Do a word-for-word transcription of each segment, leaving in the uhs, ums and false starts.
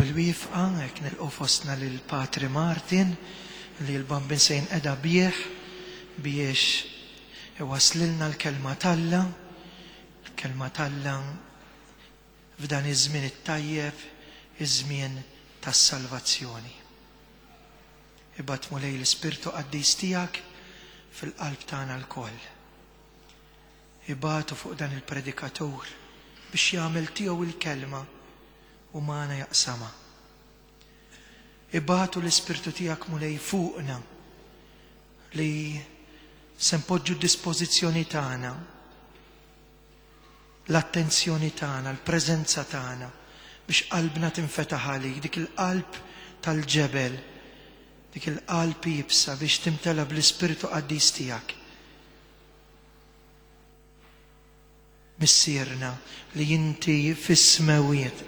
bil-wifqa hekk nilqgħu fostna lil Patri Martin li l-bambin se jinqeda bih biex iwaslilna l-kelma talla, l-kelma talla f'dan iż-żmien it-tajjeb, iż-żmien tas-salvazzjoni. Ibatmu lej l-Ispirtu Qaddis tiegħek fil-qalb tagħna lkoll. Ibatu fuq dan il-predikatur biex jagħmel tiegħu il-kelma u magħna jaqsama. Ibatu l-Ispirtu tiegħek mulej fuqna li se npoġġu d-dispożizzjoni tagħna, l-attenzjoni tagħna, l-preżenza tagħna biex qalbna tinfetaħ għalik, dik il-qalb tal-ġebel, dik il-qalb jibsa biex timtela bl-Ispirtu Qaddis tiegħek. Missierna li inti fis-smawiet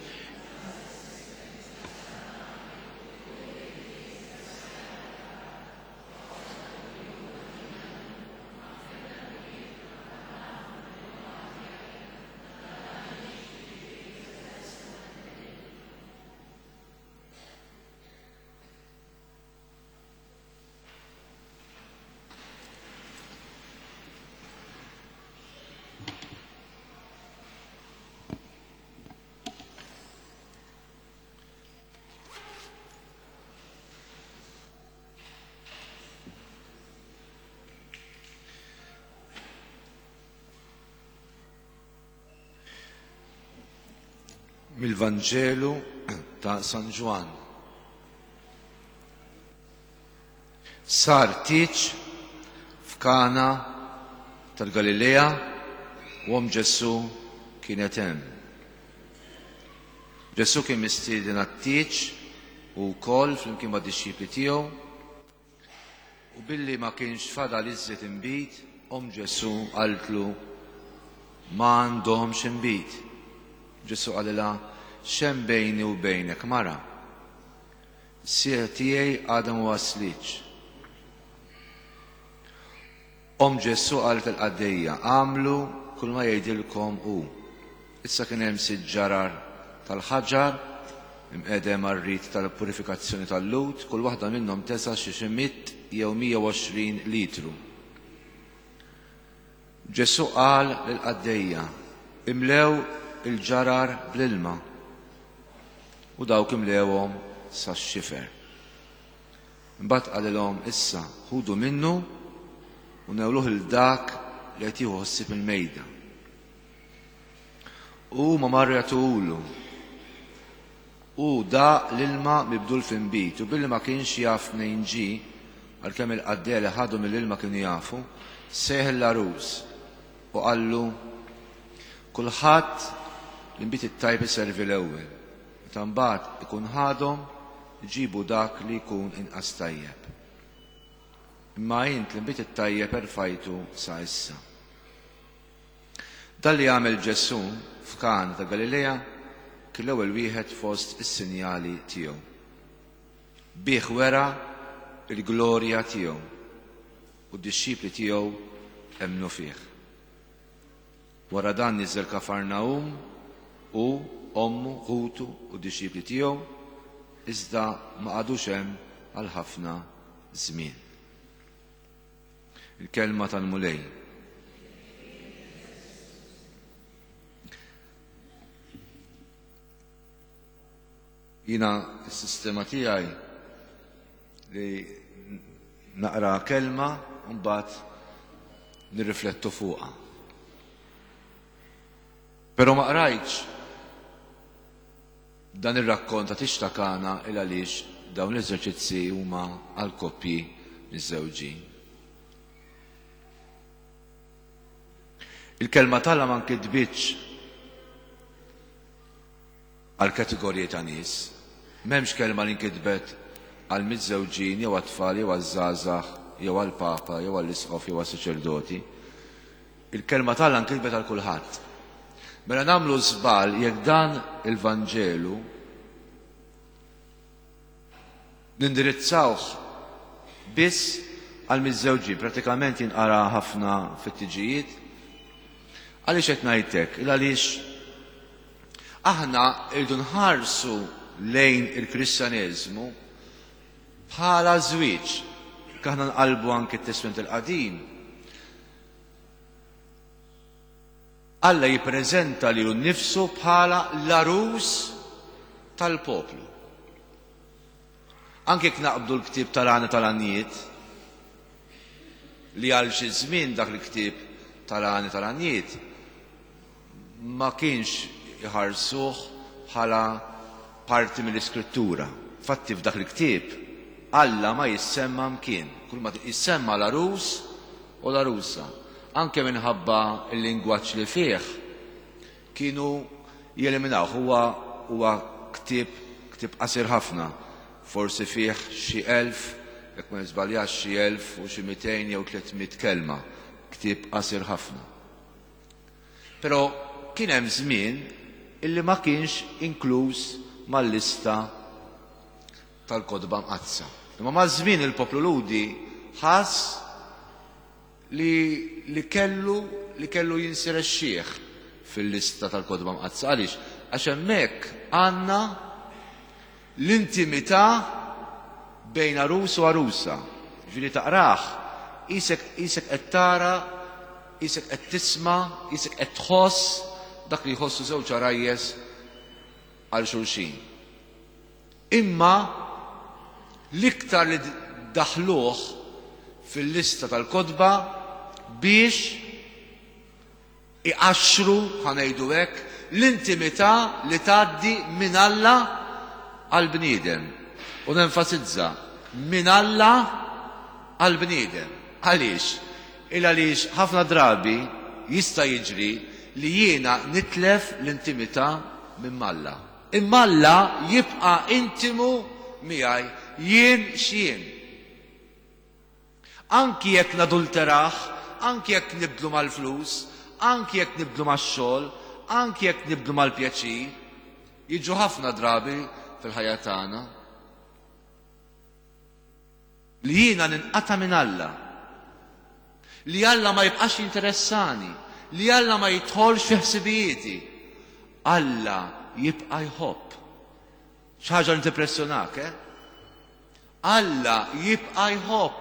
mill-Vanġelu ta' San Ġwan. Sar tieġ f'Kana tal-Galilea u hemm Ġesu kienet hemm. Ġesu kien mistieden għat-tieġ u wkoll flimkien ma' dixxipli tiegħu u billi ma kienx fadal iżjed inbit, hemm Ġesu qaltlu ma għandhomx inbit. Ġesu qalilha x'hemm bejni u bejnek mara. Is-sieħ tiegħi għadha ma waslitx. Om Ġesu qalet il-qaddejja, għamlu kull ma jgħidilkom hu. Issa kien hemm sitt ġarar tal-ħaġar imqedem għar-rit tal-purifikazzjoni tal-lut, kull waħda minnhom tesa' xi ximitt jew mija u għoxrin litru. Ġesu qal lill-qaddejja, imlew il-ġarar bl-ilma u dawk imlewhom sax-xifer. Imbagħad qalilhom issa ħudu minnu u newluh il dak li qed jieħu ħsieb il-mejda. U ma marru jagħtuhulu. U da l-ilma mibdul f'inbit u billi ma kienx jaf fejn ġie għalkemm il-qaddejja li ħadu mill-ilma kienu jafu, seħħ l-arus u qallu kulħadd l-inbit it-tajb iservi l-ewwel. Meta mbagħad ikun ħadhom iġibu dak li jkun inqas tajjeb. Imma int l-inbit it-tajjeb erfajtu sa issa. Dan li għamel Ġesu f'Kana ta' Galilea kien l-ewwel wieħed fost is-sinjali tiegħu. Bih wera il-glorja tiegħu u d-dixxipli tiegħu emmnu fih. Wara dan niżel Kafarnaum u ommu, ħutu u d-dixxipli tiegħu iżda ma qagħdux hemm għal ħafna żmien. Il-kelma tal-mulej. Jiena s-sistema tiegħi li naqra kelma u mbagħad nirriflettu fuqha. Però ma qrajtx dan ir-rakkont ta' tix ta' Kana il għaliex dawn l-eżerċizzi huma għal koppji miż-żewġin. Il-kelma tagħha ma nkitbitx għal kategoriji ta' nies. M'hemmx kelma li nkitbet għal miż-żewġin jew għat-tfal jew għaż-żgħażagħ jew għall-papa jew għall-isqof jew għas-saċerdoti. Il-kelma tagħha nkitbet għal kulħadd. Mela nagħmlu żball jekk dan il-Vanġelu nindirizzawh biss għal miż-żewġin, pratikament jinqara ħafna fit-tiġijiet. Għaliex qed ngħidlek? Il għaliex aħna rridu nħarsu lejn il-Kristjaneżmu bħala żwieġ. Aħna nqalbu anke t-Testament il-Qadim. Alla jippreżenta lilu nnifsu bħala l-arus tal-poplu. Anke jekk naqbdu l-ktieb tal-għani tal-għanijiet, li għal xi żmien dak il-ktieb tal-għani tal-għanijiet ma kienx iħarsuh bħala parti mill-Iskrittura. Fatti f'dak il-ktieb Alla ma jissemma mkien, kull ma jissemma l-arus u l-arusa. Anke minħabba il-lingwaġġ li fih kienu jeliminaw. Huwa huwa ktieb ktieb qasir ħafna. Forsi fih xi elf, jekk ma niżbaljax xi elf u xi mitejn jew tlietmiet kelma. Ktieb qasir ħafna. Però kien hemm żmien illi ma kienx inkluż mal-lista tal-Kodba Mqazza. Imma ma' żmien il-poplu Ludi ħass li li kellu li kellu jinsirexxih fil-lista tal-Kodba Mqazza. Għaliex? Għax hemmhekk għandna l-intimità bejn arus u arusa. Ġifieri taqrah, isek isek qed tara, isek qed tisma', isek qed tħoss dak li jħossu żewġ arajjes għal xulxin. Imma l-iktar li daħluh fil-lista tal-Kodba biex iqaxxru ħanejdu hekk l-intimità li tgħaddi minn Alla għal bniedem. U nenfasizza minn Alla għal bniedem. Għaliex? Il għaliex ħafna drabi jista' jiġri li jiena nitlef l-intimità minn Alla. Imma Alla jibqa' intimu miegħi jien x'jien. Anki jekk nadulteraħ, anki jekk nibdlu mal-flus, anki jekk nibdlu max-xogħol, anki jekk nibdlu mal-pjaċir, jiġu ħafna drabi fil-ħajja tagħna li jiena ninqata' minn Alla, li Alla ma jibqax jinteressani, li Alla ma jidħolx fi ħsibijieti. Alla jibqa' jħobb. Xi ħaġa li tippressjonak, eh? Alla jibqa' jħobb.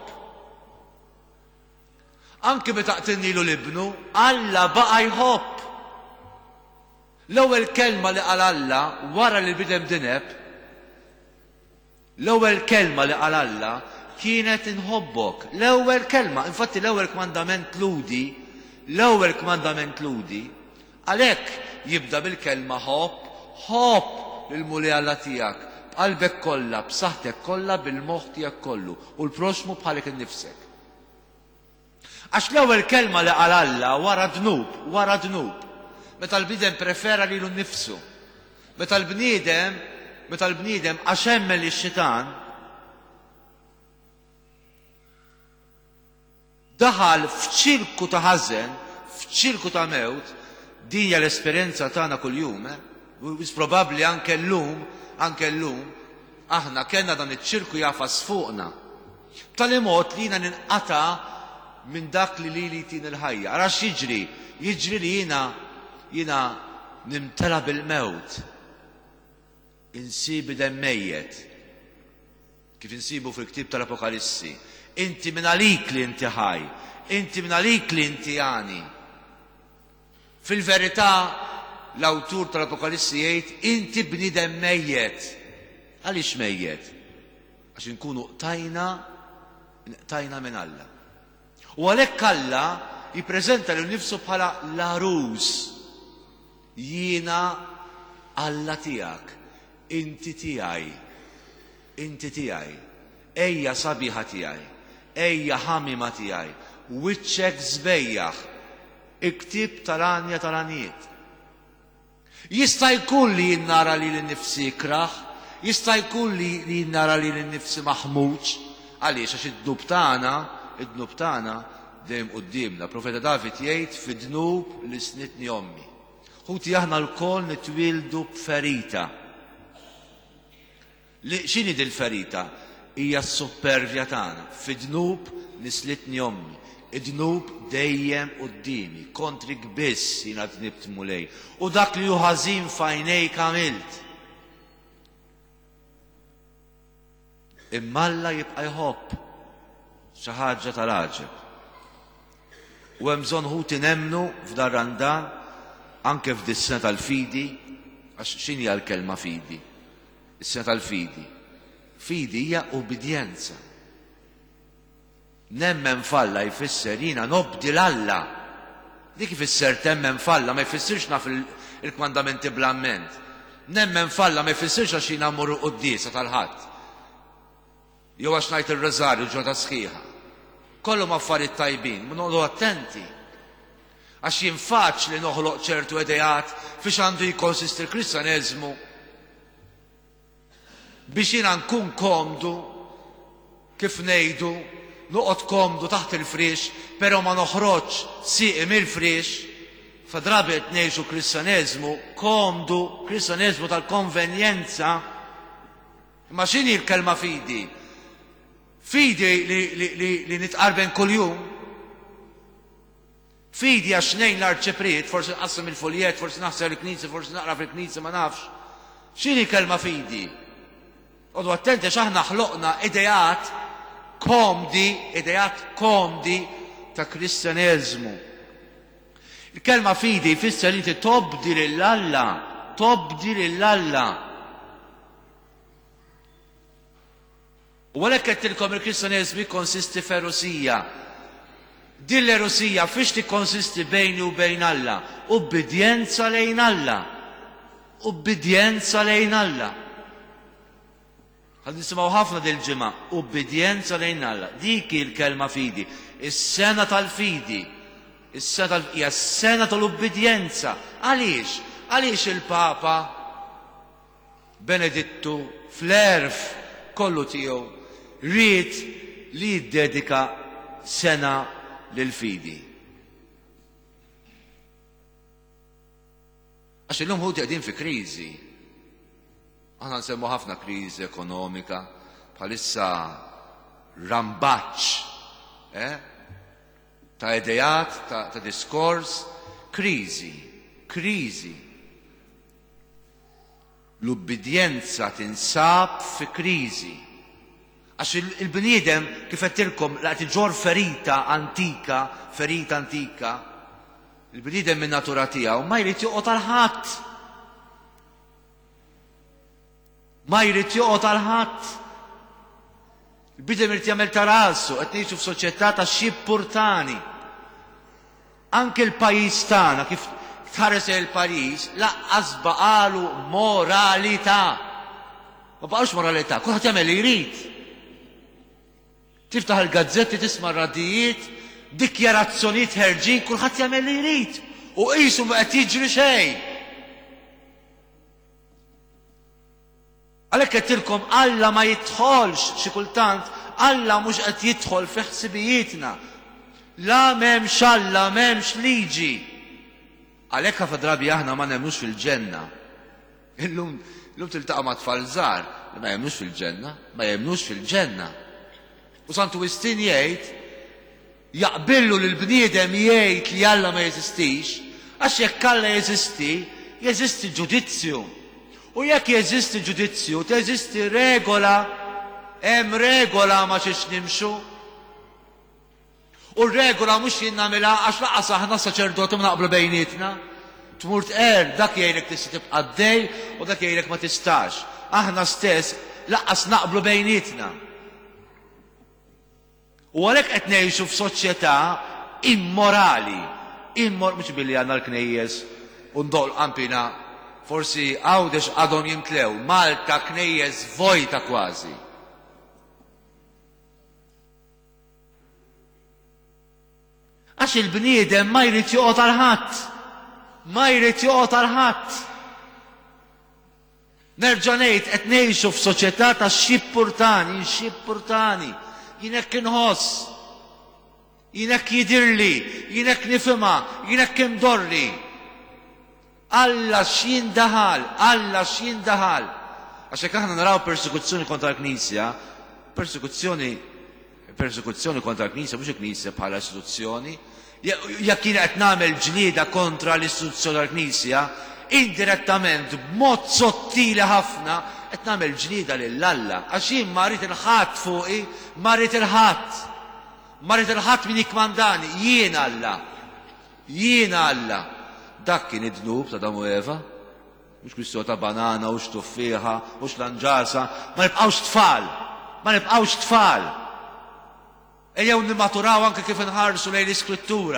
Anki meta qtinnilu l-ibnu, Alla baqa' jħobb. L-ewwel kelma li qal Alla wara li bidem dineb, l-ewwel kelma li qal Alla kienet inħobbok. L-ewwel kelma, infatti l-ewwel kmandament ludi, l-ewwel kmandament ludi, għalhekk jibda bil-kelma ħobb, ħobb lil-muli Alla tiegħek, b'qalbek kollha, b'saħħtek kollha, bil-moħħ tiegħek kollu, u l-proxmu bħalek innifsek. Għax l-ewwel kelma li qal Alla wara dnub, wara dnub, meta l-bniedem prefera lilu nnifsu. Meta l-bniedem, meta l-bniedem għax hemmel ix-xitan daħal f'ċirku ta' ħażen, f'ċirku ta' mewt, din hija l-esperjenza tagħna kuljum, eh? Wis probabbli anke llum, anke llum, aħna kellna dan iċ-ċirku jafas fuqna. B'tali mod li jiena ninqata' minn dak li lili tin il-ħajja. Ara x'jiġri? Jiġri li jiena jiena nimtela bil-mewt. Insibi dem mejjed. Kif insibu fil-ktieb tal-Apokalissi. Inti minn għalik li inti ħaj. Inti minn għalik li inti għani. Fil-verità l-awtur tal-Apokalissi jgħid inti bniedem mejjed. Għaliex mejjed? Għax inkunu tajna tajna minn Alla. U għalhekk Alla jippreżenta lil nnifsu bħala l-arus. Jiena Alla tiegħek, inti tiegħi, inti tiegħi, ejja sabiħa tiegħi, ejja ħamima tiegħi, wiċċek żbejjaħ, iktib tal-għanja tal-għanijiet. Jista' jkun li jinnara li l-nifsi ikraħ, jista' jkun li jinnara li l-nifsi maħmuġ, għaliex għax id-dnub tagħna, id-dnub tagħna dejjem qudiemna. Profeta David jgħid fid-dnub li snitni ommi. Ħuti aħna l-kol nitwildu b'ferita. X'inhi din il-ferita? Hija s-supervja tagħna. Fid-dnub li slitni ommi. Id-dnub dejjem qudiemi, kontrik biss jiena tnibt mulej. U dak li hu ħażin f'għajnejk għamilt. imma Alla jibqa' jħobb xi ħaġa tal-għaġeb. U hemm bżonn ħuti nemmnu f'dan dan anke f'dis-sena tal-fidi, għax x'inhi l-kelma fidi? Is-sena tal-fidi. Fidi hija ubidjenza. Nemmen falla jfisser jiena nobdi l-Alla. Dik ifisser temmen falla ma jfissirx naf il-kmandamenti bl-amment. Nemmen falla ma jfissirx għax jiena mmur qudiesa tal-ħadd. Jew għax ngħid ir-rożarju ġodda sħiħa. Kollu affarijiet tajbin, ma noqgħdu attenti. Għax jien faċli noħloq ċertu idejat fiex għandu jikkonsisti l-Kristjaneżmu biex jiena nkun komdu kif ngħidu noqgħod komdu taħt il-frix, però ma noħroġ sieqi mill-frix, fadrabet ngħixu Kristjaneżmu komdu, Kristjaneżmu tal-konvenjenza. Ma x'inhi l-kelma fidi? Fidi li, li, li, li nitqarben kuljum. Fidi għax nejn l-arċepriet, forsi nqassam il-foljet, forsi naħseb il-knisja, forsi naqra fil-knisja, ma nafx. X'inhi kelma fidi? Odu attenti għax aħna ħloqna idejat komdi, idejat komdi ta' Kristjaneżmu. Il-kelma fidi jfisser li inti tobdi lill-Alla, tobdi lill-Alla. U għalhekk qedtilkom il-Kristjaneżmu jikkonsisti f'erosija. Din l-erosija fiex tikkonsisti bejni u bejn Alla? Ubbidjenza lejn Alla. Ubbidjenza lejn Alla. Għad nisimgħu ħafna dil-ġimgħa, ubbidjenza lejn Alla. Dik il-kelma fidi, is-sena tal-fidi. Is-sena tal hija s-sena tal-ubbidjenza. Għaliex? Għaliex il-Papa Benedittu fl-erf kollu tiegħu ried li jiddedika sena lil-fidi. Għax illum ħu qegħdin fi kriżi. Aħna nsemmu ħafna kriżi ekonomika, bħalissa rambaċ, eh? ta' idejat, ta', ta diskors, kriżi, kriżi. L-ubbidjenza tinsab fi kriżi. Għax il-bniedem kif qedtilkom laqt iġor ferita antika, ferita antika, il-bniedem min natura tiegħu ma jrid joqgħod għal ħadd. Ma jrid joqgħod għal ħadd. Il-bniedem irid jagħmel ta' rasu, qed ngħixu f'soċjetà ta' xippurtani. Anke l-pajjiż tagħna kif tħares il-pajjiż laqqas baqalu moralità. Ma baqgħux moralità, kulħadd jagħmel li jrid. Tiftaħ il-gazzetti, tisma' radijiet, dikjarazzjonijiet ħerġin, kulħadd jagħmel li jrid. U qisu ma qed jiġri xejn. Għalhekk qedtilkom Alla ma jidħolx xi kultant, Alla mhux qed jidħol fi ħsibijietna. La m'hemmx Alla, m'hemmx liġi. Għalhekk ħafna drabi aħna ma nemmnux fil-ġenna. Illum illum tiltaqa' ma' tfal żgħar, ma jemmnux fil-ġenna, ma jemmnux fil-ġenna. U Santu Wistin jgħid jaqbillu lill-bniedem jgħid li Alla ma jeżistix, għax jekk Alla jeżisti, jeżisti ġudizzju. U jekk jeżisti ġudizzju, teżisti regola, hemm regola ma xiex nimxu. U r-regola mhux jien nagħmilha għax laqas aħna saċerdoti ma naqblu bejnietna. Tmur tqer dak jgħidlek tista' tibqa' għaddej u dak jgħidlek ma tistax. Aħna stess laqas naqblu bejnietna. U għalhekk qed ngħixu f'soċjetà immorali. Immor mhux billi għandna l-knejjes u ndoq qampina forsi għawdex għadhom jimtlew. Malta knejjes vojta kważi. Għax il-bniedem ma jrid joqgħod għal ħadd. Ma jrid joqgħod għal ħadd. Nerġa' ngħid qed ngħixu f'soċjetà ta' xippurtani, xippurtani. Jien hekk inħoss. Jien hekk jidirli, jien hekk nifhimha, jien hekk imdorri. Alla x'jindaħal, Alla x'jindaħal. Għax hekk aħna naraw persekuzzjoni kontra l-Knisja, persekuzzjoni persekuzzjoni kontra l-Knisja, mhux il-Knisja bħala istituzzjoni. Jekk jien qed nagħmel ġlieda kontra l-istituzzjoni tal-Knisja, indirettament, b'mod sottili ħafna, qed nagħmel ġlieda lill-Alla. Għax jien ma rrid il-ħadd fuqi, ma rrid il-ħadd. Ma rrid il-ħadd min jikkmandani, jien Alla. Jien Alla. Dak kien id-dnub ta' Adamu u Eva. Mhux kwistjoni ta' banana, u x'tuffieħa, u x'lanġasa, ma nibqgħux tfal. Ma nibqgħux tfal. Ejjew nimmaturaw anke kif inħarsu lejn l-Iskrittura.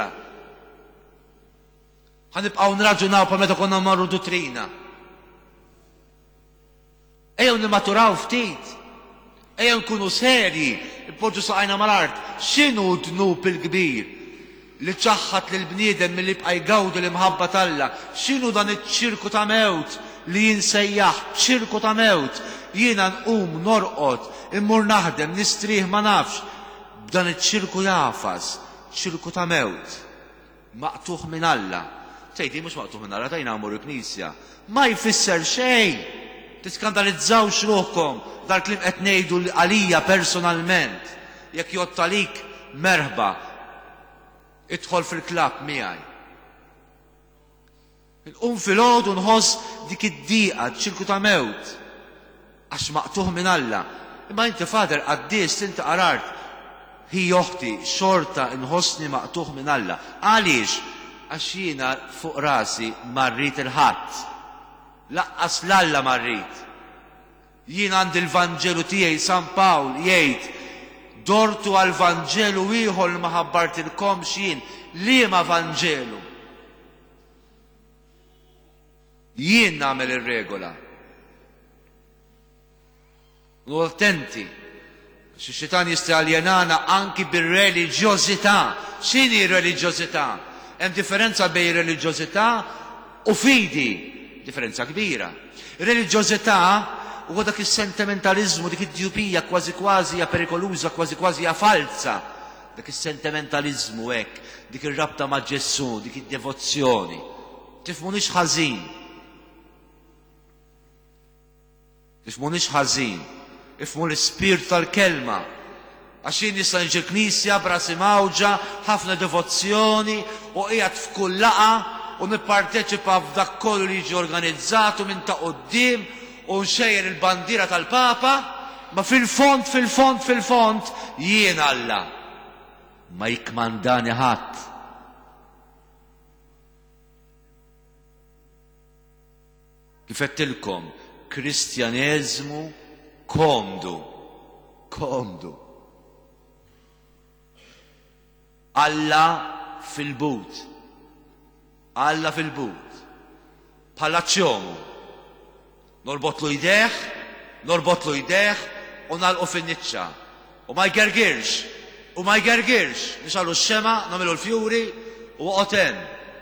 Ħanibqgħu nraġunaw pa meta konna marru dottrina. Ejjew nimmaturaw ftit. Ejjew nkunu serji, npoġġu saqajna mal-art. X'inhu d-dnub il-kbir li ċaħħat lil bniedem milli jibqa' jgawdu l-imħabba t'Alla? X'inhu dan iċ-ċirku ta' mewt li jinsejjaħ ċirku ta' mewt? Jiena nqum norqod, immur naħdem, nistrieħ ma nafx. B'dan iċ-ċirku jafas, ċirku ta' mewt, maqtuħ minn Alla. Tgħid mhux maqtuħ minn Alla, tajna għamur il-Knisja. Ma jfisser xejn. Tiskandalizzawx ruħkom dal-kliem qed ngħidu għalija personalment. Jekk jottalik merħba, idħol fil-klabb miegħi. Inqum filgħodu nħoss dik id-dieqa, ċirku ta' mewt, għax maqtuħ minn Alla. Imma inti fader qaddis inti qarart, hi joħti xorta nħossni maqtuħ minn Alla. Għaliex? Għax jiena fuq rasi marrit il-ħadd. Laqqas l-Alla marrit. Jiena għandi l-Vanġelu tiegħi San Pawl jgħid dortu għal Vanġelu ieħor li ma ħabbartilkomx jien. Liema Vanġelu? Jien nagħmel ir-regola. U attenti. Xi-xitan jista' aljenana anki bir-reliġjożità. X'inhi r-reliġjożità? Hemm differenza bejn reliġjożità u fidi. Differenza kbira. Reliġjożità huwa dak is-sentimentaliżmu, dik id-djupija kważi kważi hija perikoluża, kważi kważi hija falsa. Dak is-sentimentaliżmu hekk, dik ir-rabta ma' Ġesù, dik id-devozzjoni. Tifhmunix ħażin. Tifhmunix ħażin. Ifmu l-ispirt tal-kelma. Għax jien nista' niġi l-Knisja b'rasi mawġa, ħafna devozzjoni u qiegħed f'kull laqa u nipparteċipa f'dak kollu li jiġi organizzatu minn ta' quddiem u nxejjer il-bandiera tal-Papa, ma fil-fond, fil-fond, fil-fond jien Alla ma jikkmandani ħadd. Kif qedtilkom, Kristjaneżmu komdu, komdu. Alla fil-but, Alla fil-but, bħala ċjomu. Norbotlu jdeħ, norbotlu jdeħ u nagħlqu fin-niċċa. U ma jgergirx, u ma jgergirx. Nixallu x-xema, nagħmlu l-fjuri u qoten.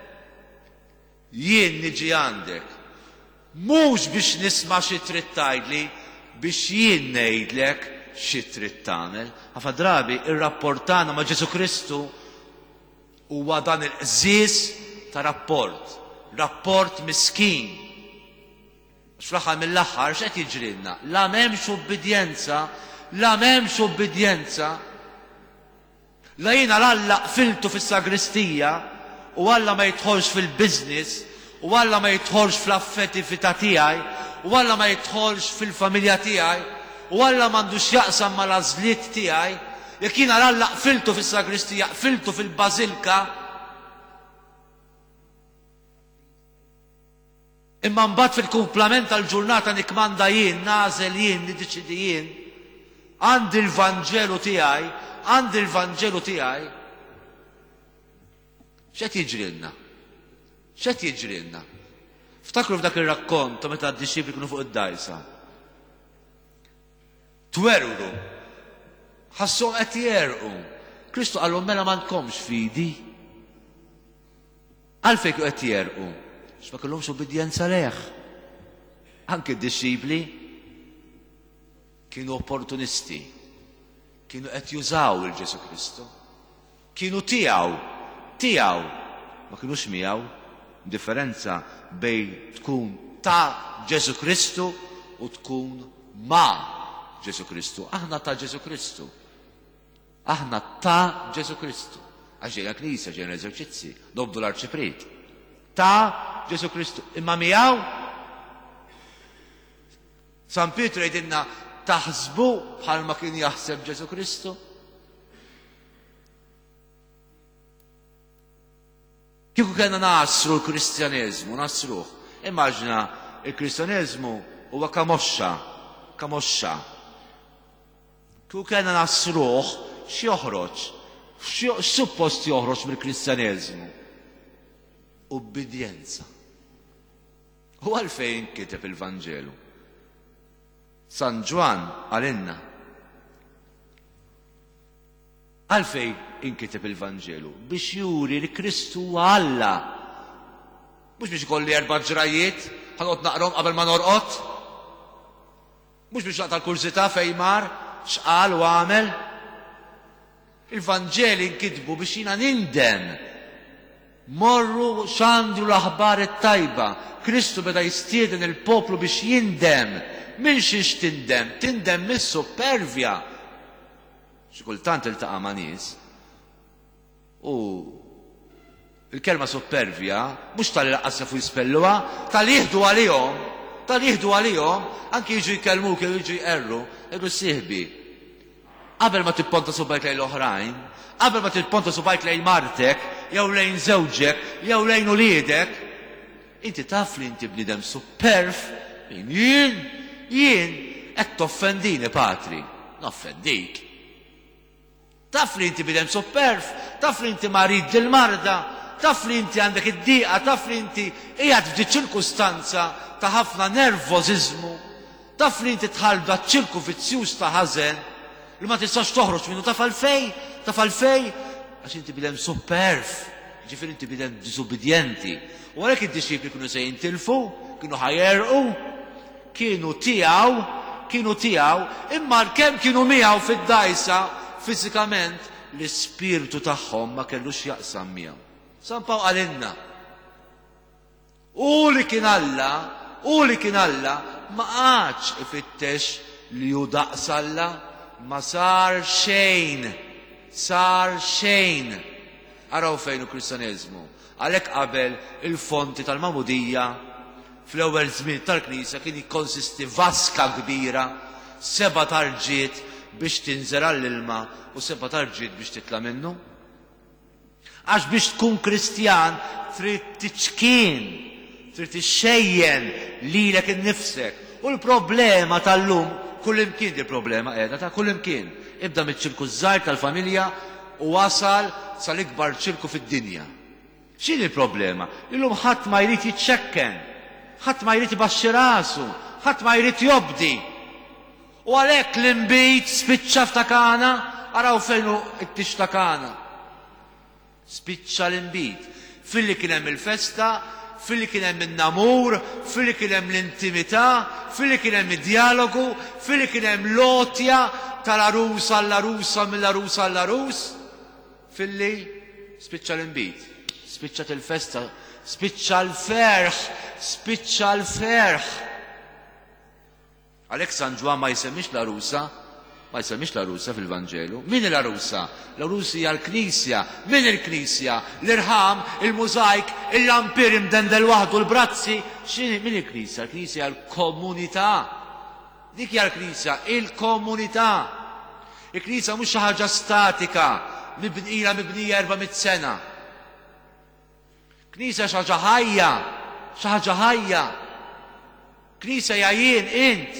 Jien niġi għandek. Mhux biex nisma' xi trid tgħidli, biex jien ngħidlek xi trid tagħmel. Ħafna drabi ir-rapport tagħna ma' Ġesu Kristu huwa dan il-qżiż ta' rapport, rapport miskin. Fl-aħħar mill-aħħar x'qed jiġrilna? La m'hemmx ubbidjenza, la m'hemmx ubbidjenza. La jiena l-Alla qfiltu fis-sagristija u Alla ma jidħolx fil-business u Alla ma jidħolx fl-affettività tiegħi u Alla ma jidħolx fil-familja tiegħi u Alla m'għandux jaqsam mal-għażliet tiegħi. Jekk jiena l-Alla qfiltu fis-sagristija, qfiltu fil-bażilka, imma mbagħad fil-kumplament tal-ġurnata nikkmanda jien, nażel jien, niddeċidi jien, għandi l-Vanġelu tiegħi, għandi l-Vanġelu tiegħi. X'qed jiġrilna? X'qed jiġrilna? Ftakru f'dak ir-rakkont ta' meta d-dixxipli kienu fuq id-dajsa. Twerru, ħassuhom qed jerqu. Kristu qal mela m'għandkomx fidi. Għalfejn qed jerqu. Ma kellhomx obbedjenza lejh. Anke d-dixxipli kienu opportunisti, kienu qed jużaw il-Ġesu Kristu, kienu tiegħu, tiegħu, ma kienux miegħu. Differenza bejn tkun ta' Ġesu Kristu u tkun ma' Ġesu Kristu. Aħna ta' Ġesu Kristu. Aħna ta' Ġesu Kristu. Għax ġejna Knisja, ġejna eżerċizzi, nobdu l-arċipriet. Ta' Ġesu Kristu, imma miegħu. San Pietru jgħidilna taħsbu bħalma kien jaħseb Ġesu Kristu. Kieku kellna nasru l-Kristjaneżmu, nasruh. Immaġina il-Kristjaneżmu huwa kamoxxa, kamoxxa. Kieku kellna nasruh x'joħroġ, x'suppost joħroġ mill-Kristjaneżmu? Ubbidjenza. U għalfejn kiteb il-Vanġelu? San Ġwan għalinna. Għalfejn inkiteb il-Vanġelu? Biex juri li Kristu huwa Alla. Mhux biex ikolli erba' ġrajiet, ħanqod naqrom qabel ma norqod. Mhux biex naqta' l-kursità fejn mar, x'qal u għamel. Il-Vanġeli nkitbu biex jiena nindem. Morru xandru l-aħbar it-tajba. Kristu beda jistieden il-poplu biex jindem. Min xiex tindem? Tindem mis-supervja. Xi kultant iltaqa' ma' nies. U il-kelma supervja mhux tal laqqas jafu jispelluha, tal jieħdu għalihom, tal jieħdu għalihom, anke jiġu jkellmuk jew jiġu jqerru, jgħidu sieħbi. Qabel ma tipponta subajk lejn l-oħrajn, qabel ma tipponta subajk lejn martek, jew lejn żewġek, jew lejn uliedek, inti taf li inti bniedem superf, jien, jien qed toffendini Patri, noffendik. Taf li inti bniedem superf, taf li inti marid il-marda, taf li inti għandek id-dieqa, taf li inti qiegħed f'di ċirkustanza ta' ħafna nervożiżmu, taf li inti tħalbda ċirku vizzjuż ta' ħażen li ma tistax toħroġ minnu taf għalfej, taf għalfej, għax inti bidem superf, ġifieri inti bidem disobbedjenti. U għalhekk id-disċipli kienu se jintilfu, kienu ħajerqu, kienu tiegħu, kienu tiegħu, imma kemm kienu miegħu fid-dajsa fiżikament l-ispirtu tagħhom ma kellux jaqsam miegħu. San Pawl għalinna. U li kien Alla, u li kien Alla ma għadx ifittex li hu daqs Alla, ma sar xejn, sar xejn. Araw fejn hu Kristjaneżmu. Għalhekk qabel il-fonti tal-Magħmudija fl-ewwel żmien tal-Knisja kien jikkonsisti vaska kbira, seba' tarġiet biex tinżera l-ilma u seba' tarġiet biex titla' minnu. Għax biex tkun Kristjan trid tiċkien, trid tixxejjen lilek innifsek. U l-problema tal-lum kullimkien di problema qiegħda ta' kullimkien. Ibda miċ-ċirku żgħar tal-familja u wasal sal-ikbar ċirku fid-dinja. X'inhi l-problema? Illum ħadd ma jrid jiċċekken, ħadd ma jrid ibaxxi rasu, ħadd ma jrid jobdi. U għalhekk l-inbit spiċċa f'takana, araw fejn hu t-tix takana. Spiċċa l-inbit. Filli kien hemm il-festa, filli kien hemm in-namur, filli kien hemm l-intimità, filli kien hemm id-dialogu, filli kien hemm lotja tal-arus għall-arusa mill-arus għall-arus, filli spiċċa l-inbit, spiċċat il-festa, spiċċa l-ferħ, spiċċa l-ferħ. Għalhekk San Ġwan ma jsemmix l-arusa, ma jsemmix l-arusa fil-Vanġelu. Min l-arusa? L-arusi hija l-Knisja. Min il-Knisja? L-irħam, il-mużajk, il-lampir imdendel waħdu l-brazzi. X'inhi min il-Knisja? L-Knisja hija l-komunità. Dik hija l-Knisja, il-komunità. Il-Knisja mhux xi ħaġa statika, mibnija mibnija erba'miet sena. Knisja xi ħaġa ħajja, xi ħaġa ħajja. Knisja hija jien, int.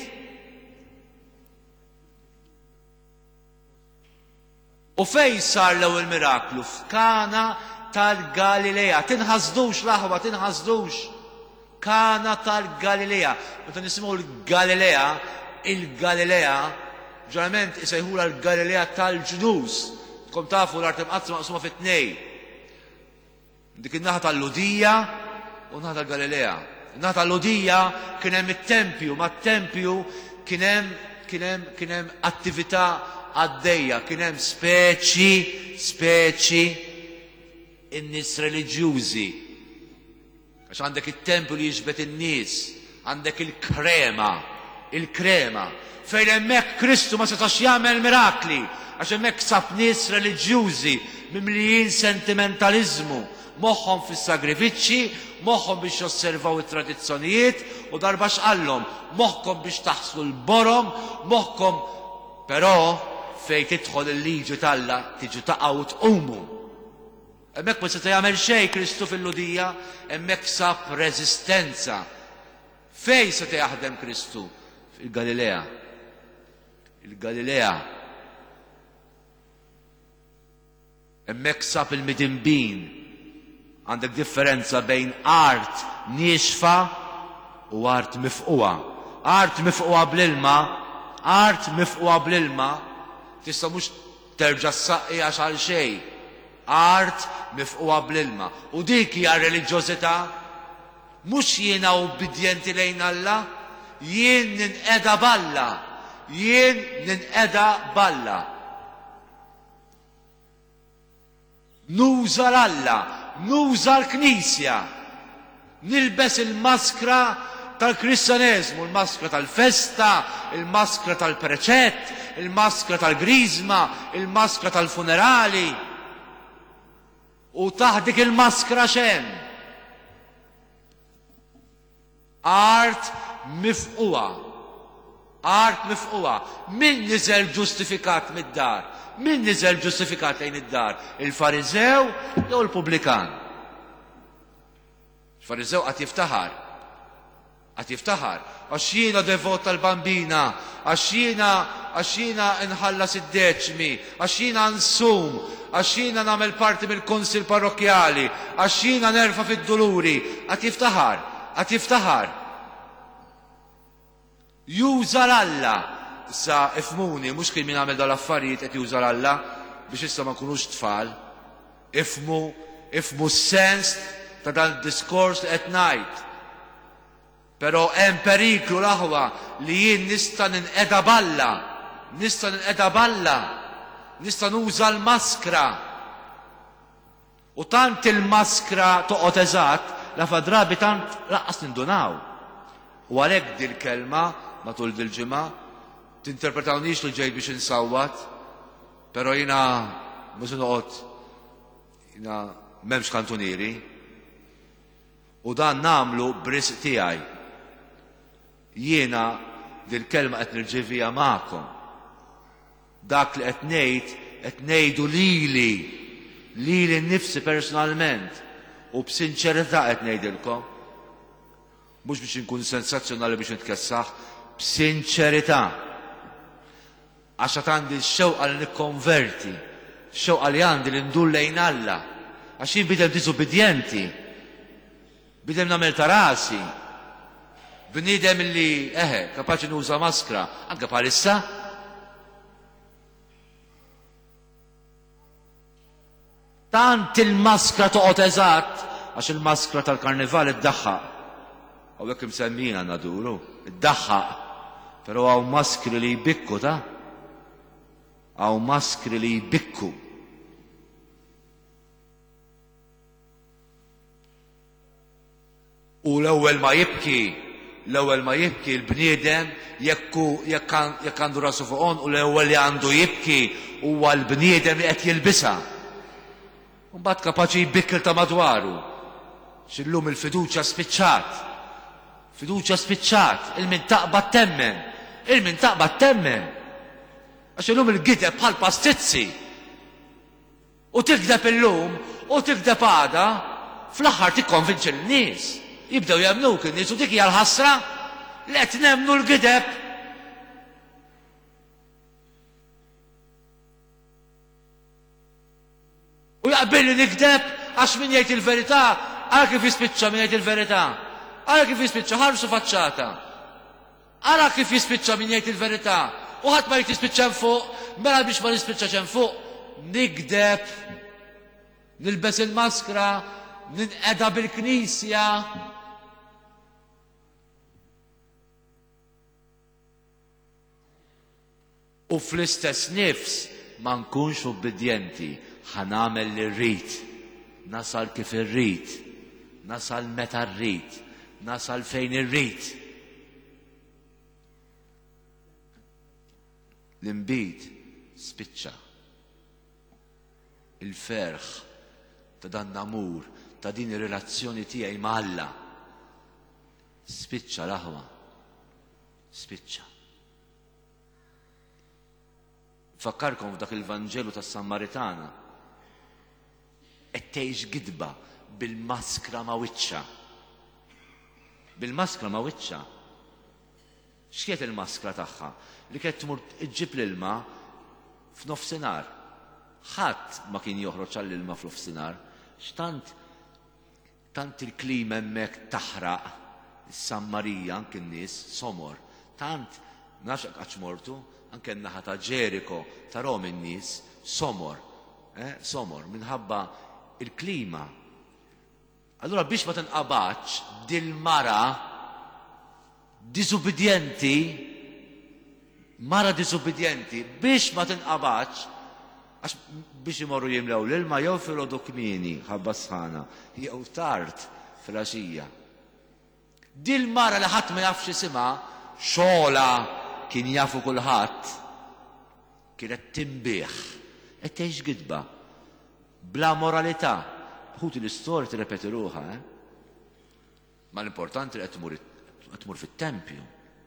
U fejn sar l-ewwel miraklu? F'Kana tal-Galilea. Tinħasdux l-aħwa, tinħasdux. Kana tal-Galilea. Meta nisimgħu l-Galilea, il-Galilea, ġeneralment isejħula l-Galilea tal-ġnus. Tkom tafu l-art imqassma maqsuma fit-tnejn. Dik in-naħa tal-Ludija u n-naħa tal-Galilea. In-naħa tal-Ludija kien hemm it-tempju, ma t-tempju kien hemm kien hemm kien hemm attività għaddejja, kien hemm speċi, speċi in-nies reliġjużi. Għax għandek it-tempju li jiġbed in-nies, għandek il-krema, il-krema. Fejn hemmhekk Kristu ma setax jagħmel mirakli, għax hemmhekk sab nies reliġjużi mimlijin sentimentaliżmu moħħhom fis-sagrifiċċji, moħħhom biex josservaw it-tradizzjonijiet u darba x'qallhom, moħħkom biex taħslu l-borom, moħħkom però fejn tidħol il-liġi talla tiġu taqgħu tqumu. Hemmhekk ma seta' jagħmel xejn Kristu fil-ludija, hemmhekk sab reżistenza. Fejn seta' jaħdem Kristu? Fil-Galilea. Il-Galilea. Hemmhekk sab il-midinbin. Għandek differenza bejn art niexfa u art mifquwa. Art mifquwa bl-ilma, art mifquwa bl-ilma, tista' mhux terġa' ssaqqi għax għal xejn. Art mifquwa bl-ilma. U dik hija reliġjożità. Mhux jiena ubbidjenti lejn Alla, jien ninqeda balla. Jien ninqeda balla. Nuża l-Alla, nuża l-Knisja. Nilbes il-maskra tal-Kristjaneżmu, il-maskra tal-festa, il-maskra tal-preċett, il-maskra tal-grizma, il-maskra tal-funerali. U taħdik il-maskra xem. Art mifquwa. Art mifquwa. Min niżel ġustifikat mid-dar? Min niżel ġustifikat lejn id-dar? Il-Fariżew jew il-Pubblikan? Il-Fariżew qatt jiftaħar. Qatt jiftaħar. Għax jiena devot tal-bambina, għax jiena għax jiena inħallas id-deċmi, għax jiena nsum, għax jiena nagħmel parti mill-konsil parrokjali, għax jiena nerfa fid-duluri. Qatt jiftaħar. Qatt jiftaħar. Juża l-Alla. Issa ifmuni, mhux kien min għamel dal-affarijiet qed juża l-Alla biex issa ma nkunux tfal. Ifmu, ifmu s-sens ta' dan diskors li qed ngħid. Però hemm periklu l-aħwa li jien nista' ninqeda balla, nista' ninqeda balla, nista' nuża l-maskra. U tant il-maskra toqgħod eżatt, la fa drabi tant laqqas nindunaw. U għalhekk din kelma matul dil-ġimgħa tinterpretawnix li ġejt biex insawwat, però jiena mhux noqgħod jiena m'hemmx kantunieri. U dan nagħmlu b'risq tiegħi. Jiena dil-kelma qed nirċevija magħkom. Dak li qed ngħid qed ngħidu lili, lili nnifsi personalment u b'sinċerità qed ngħidilkom. Mhux biex inkun sensazzjonali biex nitkessaħ, b'sinċerità. Għax qed għandi x-xewqa li nikkonverti, x-xewqa li għandi li ndur lejn Alla, għax jien bidem diżubbidjenti, bidem nagħmel ta' rasi. Bniedem li, eħe, kapaċi nuża maskra, anke bħalissa. Tant il-maskra toqgħod eżatt, għax il-maskra tal-karnival iddaħħaq. Hawnhekk imsemmina naduru, iddaħħaq. Però hawn maskri li jbikku ta' hawn maskri li jbikku. U l-ewwel ma jibki, l-ewwel ma jibki l-bniedem jekk għandu rasu fuqhom u l-ewwel li għandu jibki huwa l-bniedem li qed jilbisha. Mbagħad kapaċi jbikkil ta' madwaru. X'illum il-fiduċja spiċċat. Fiduċja spiċċat, il-min taqbad temmen, il-min taqbad temmen. Għax illum il-gideb bħal pastizzi. U tikdeb illum u tikdeb għada, fl-aħħar tikkonvinċi l-nies. Jibdew jemnuk in-nies u dik hija l-ħasra li qed nemmnu l-gideb. U jaqbel li nikdeb għax min jgħid il-verità, ara kif jispiċċa min jgħid il-verità. Ara kif jispiċċa ħarsu faċċata. Ara kif jispiċċa min jgħid il-verità. U ħadd ma jgħid jispiċċa fuq, mela biex ma nispiċċax hemm fuq, nikdeb, nilbes il-maskra, ninqeda bil-Knisja. U fl-istess nifs ma nkunx ubbidjenti, ħanamel li rrid, nasal kif irrid, nasal meta rrid, nasal fejn irrid. L-imbid spiċċa. Il-ferħ ta' dan l-amur ta' din ir-relazzjoni tiegħi ma' Alla. Spiċċa l-aħwa. Spiċċa. Fakkarkom f'dak il-Vanġelu tas-Sammaritana. Qed tgħix gidba bil-maskra ma' wiċċa. Bil-maskra ma' wiċċa. X'kiet il-maskra tagħha? Li kienet tmur iġġib l-ilma f'nofsinhar. Ħadd ma kien joħroġ għall-ilma f'nofsinhar. X'tant tant il-klima hemmhekk taħraq is-Sammarija anke n-nies somor. Tant nafx hekk mortu anke n-naħa ta' Ġeriko tarahom in-nies somor. Eh? Somor minħabba il-klima. Allura biex ma tinqabadx dil-mara disobbedienti, mara disobbedienti, biex ma tinqabadx, għax biex imorru jimlew l-ilma jew filgħodu kmieni ħabba sħana, jew tard fil-għaxija. Dil-mara li ħadd ma jafx isimha, xogħla kien jafu kulħadd, kienet timbieħ, qed tgħix gidba, bla moralità. Ħut l-istorja tirrepeti ruħha, eh? Ma l-importanti li qed tmur fit-tempju.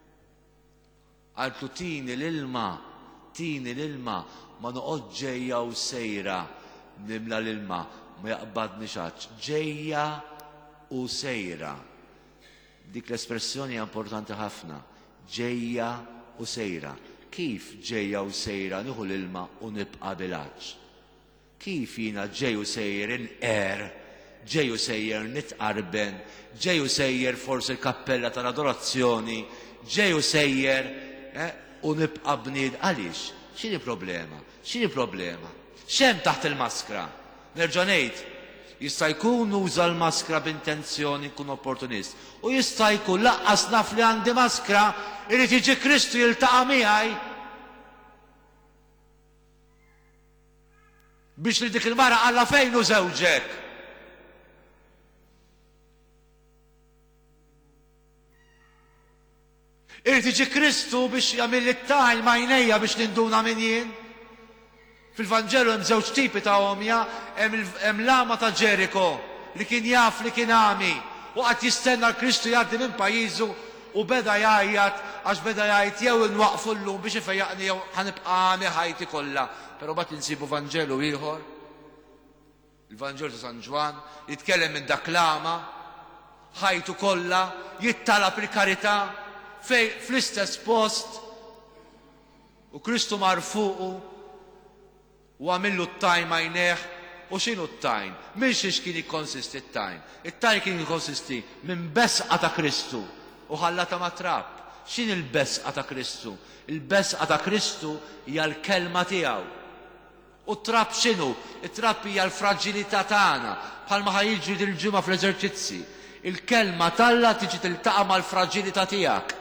Għaltu tini l-ilma, tini l-ilma, ma noqgħod ġejja u sejra nimla l-ilma, ma jaqbadni xaġġ. Ġejja u sejra. Dik l-espressjoni hija importanti ħafna. Ġejja u sejra. Kif ġejja u sejra nieħu l-ilma u nibqa' bilanċ? Kif jiena ġej u sejjer inqer, ġej u sejjer nitqarben, ġej u sejjer forsi l-kappella tal-adorazzjoni, ġej u sejjer eh, u nibqa' bnied għaliex? X'inhi problema? X'inhi problema? X'hemm taħt il-maskra? Nerġa' ngħid, jista' jkun uża l-maskra b'intenzjoni nkun opportunist. U jista' jkun laqqas naf li għandi maskra, irid jiġi Kristu jiltaqa' miegħi biex li dik il-mara għalla fejn hu żewġek. Irid jiġi Kristu biex jagħmel li t-tajn ma' jnejja biex ninduna min jien. Fil-Vanġelu hemm żewġ tipi ta' omja, hemm l-ama ta' Ġeriko li kien jaf li kien għami u qatt jistenna l-Kristu jgħaddi minn pajjiżu u beda jgħajjat għax beda jgħid jew inwaqfu llum biex ifejjaqni jew ħanibqa' għami ħajti kollha. Però bat insibu Vanġelu ieħor, il-Vanġelu ta' San Ġwan, jitkellem minn dak l-ama, ħajtu kollha, jittalab il-karità fej fl-istess post u Kristu mar fuqu u għamillu t-tajn għajneħ. U x'inhu t-tajn? Minn xiex kien jikkonsisti t-tajn? It-tajn kien jikkonsisti minn besqa ta' Kristu u ħallata ma' trapp. X'in il-besqa ta' Kristu? Il-besqa ta' Kristu hija l-kelma tiegħu. U trapp x'inhu? It-trapp hija l-fraġilità tagħna bħalma ħajjiġri dil-ġimgħa fl-eżerċizzi. Il-kelma talla tiġi tiltaqa' mal-fraġilità tiegħek.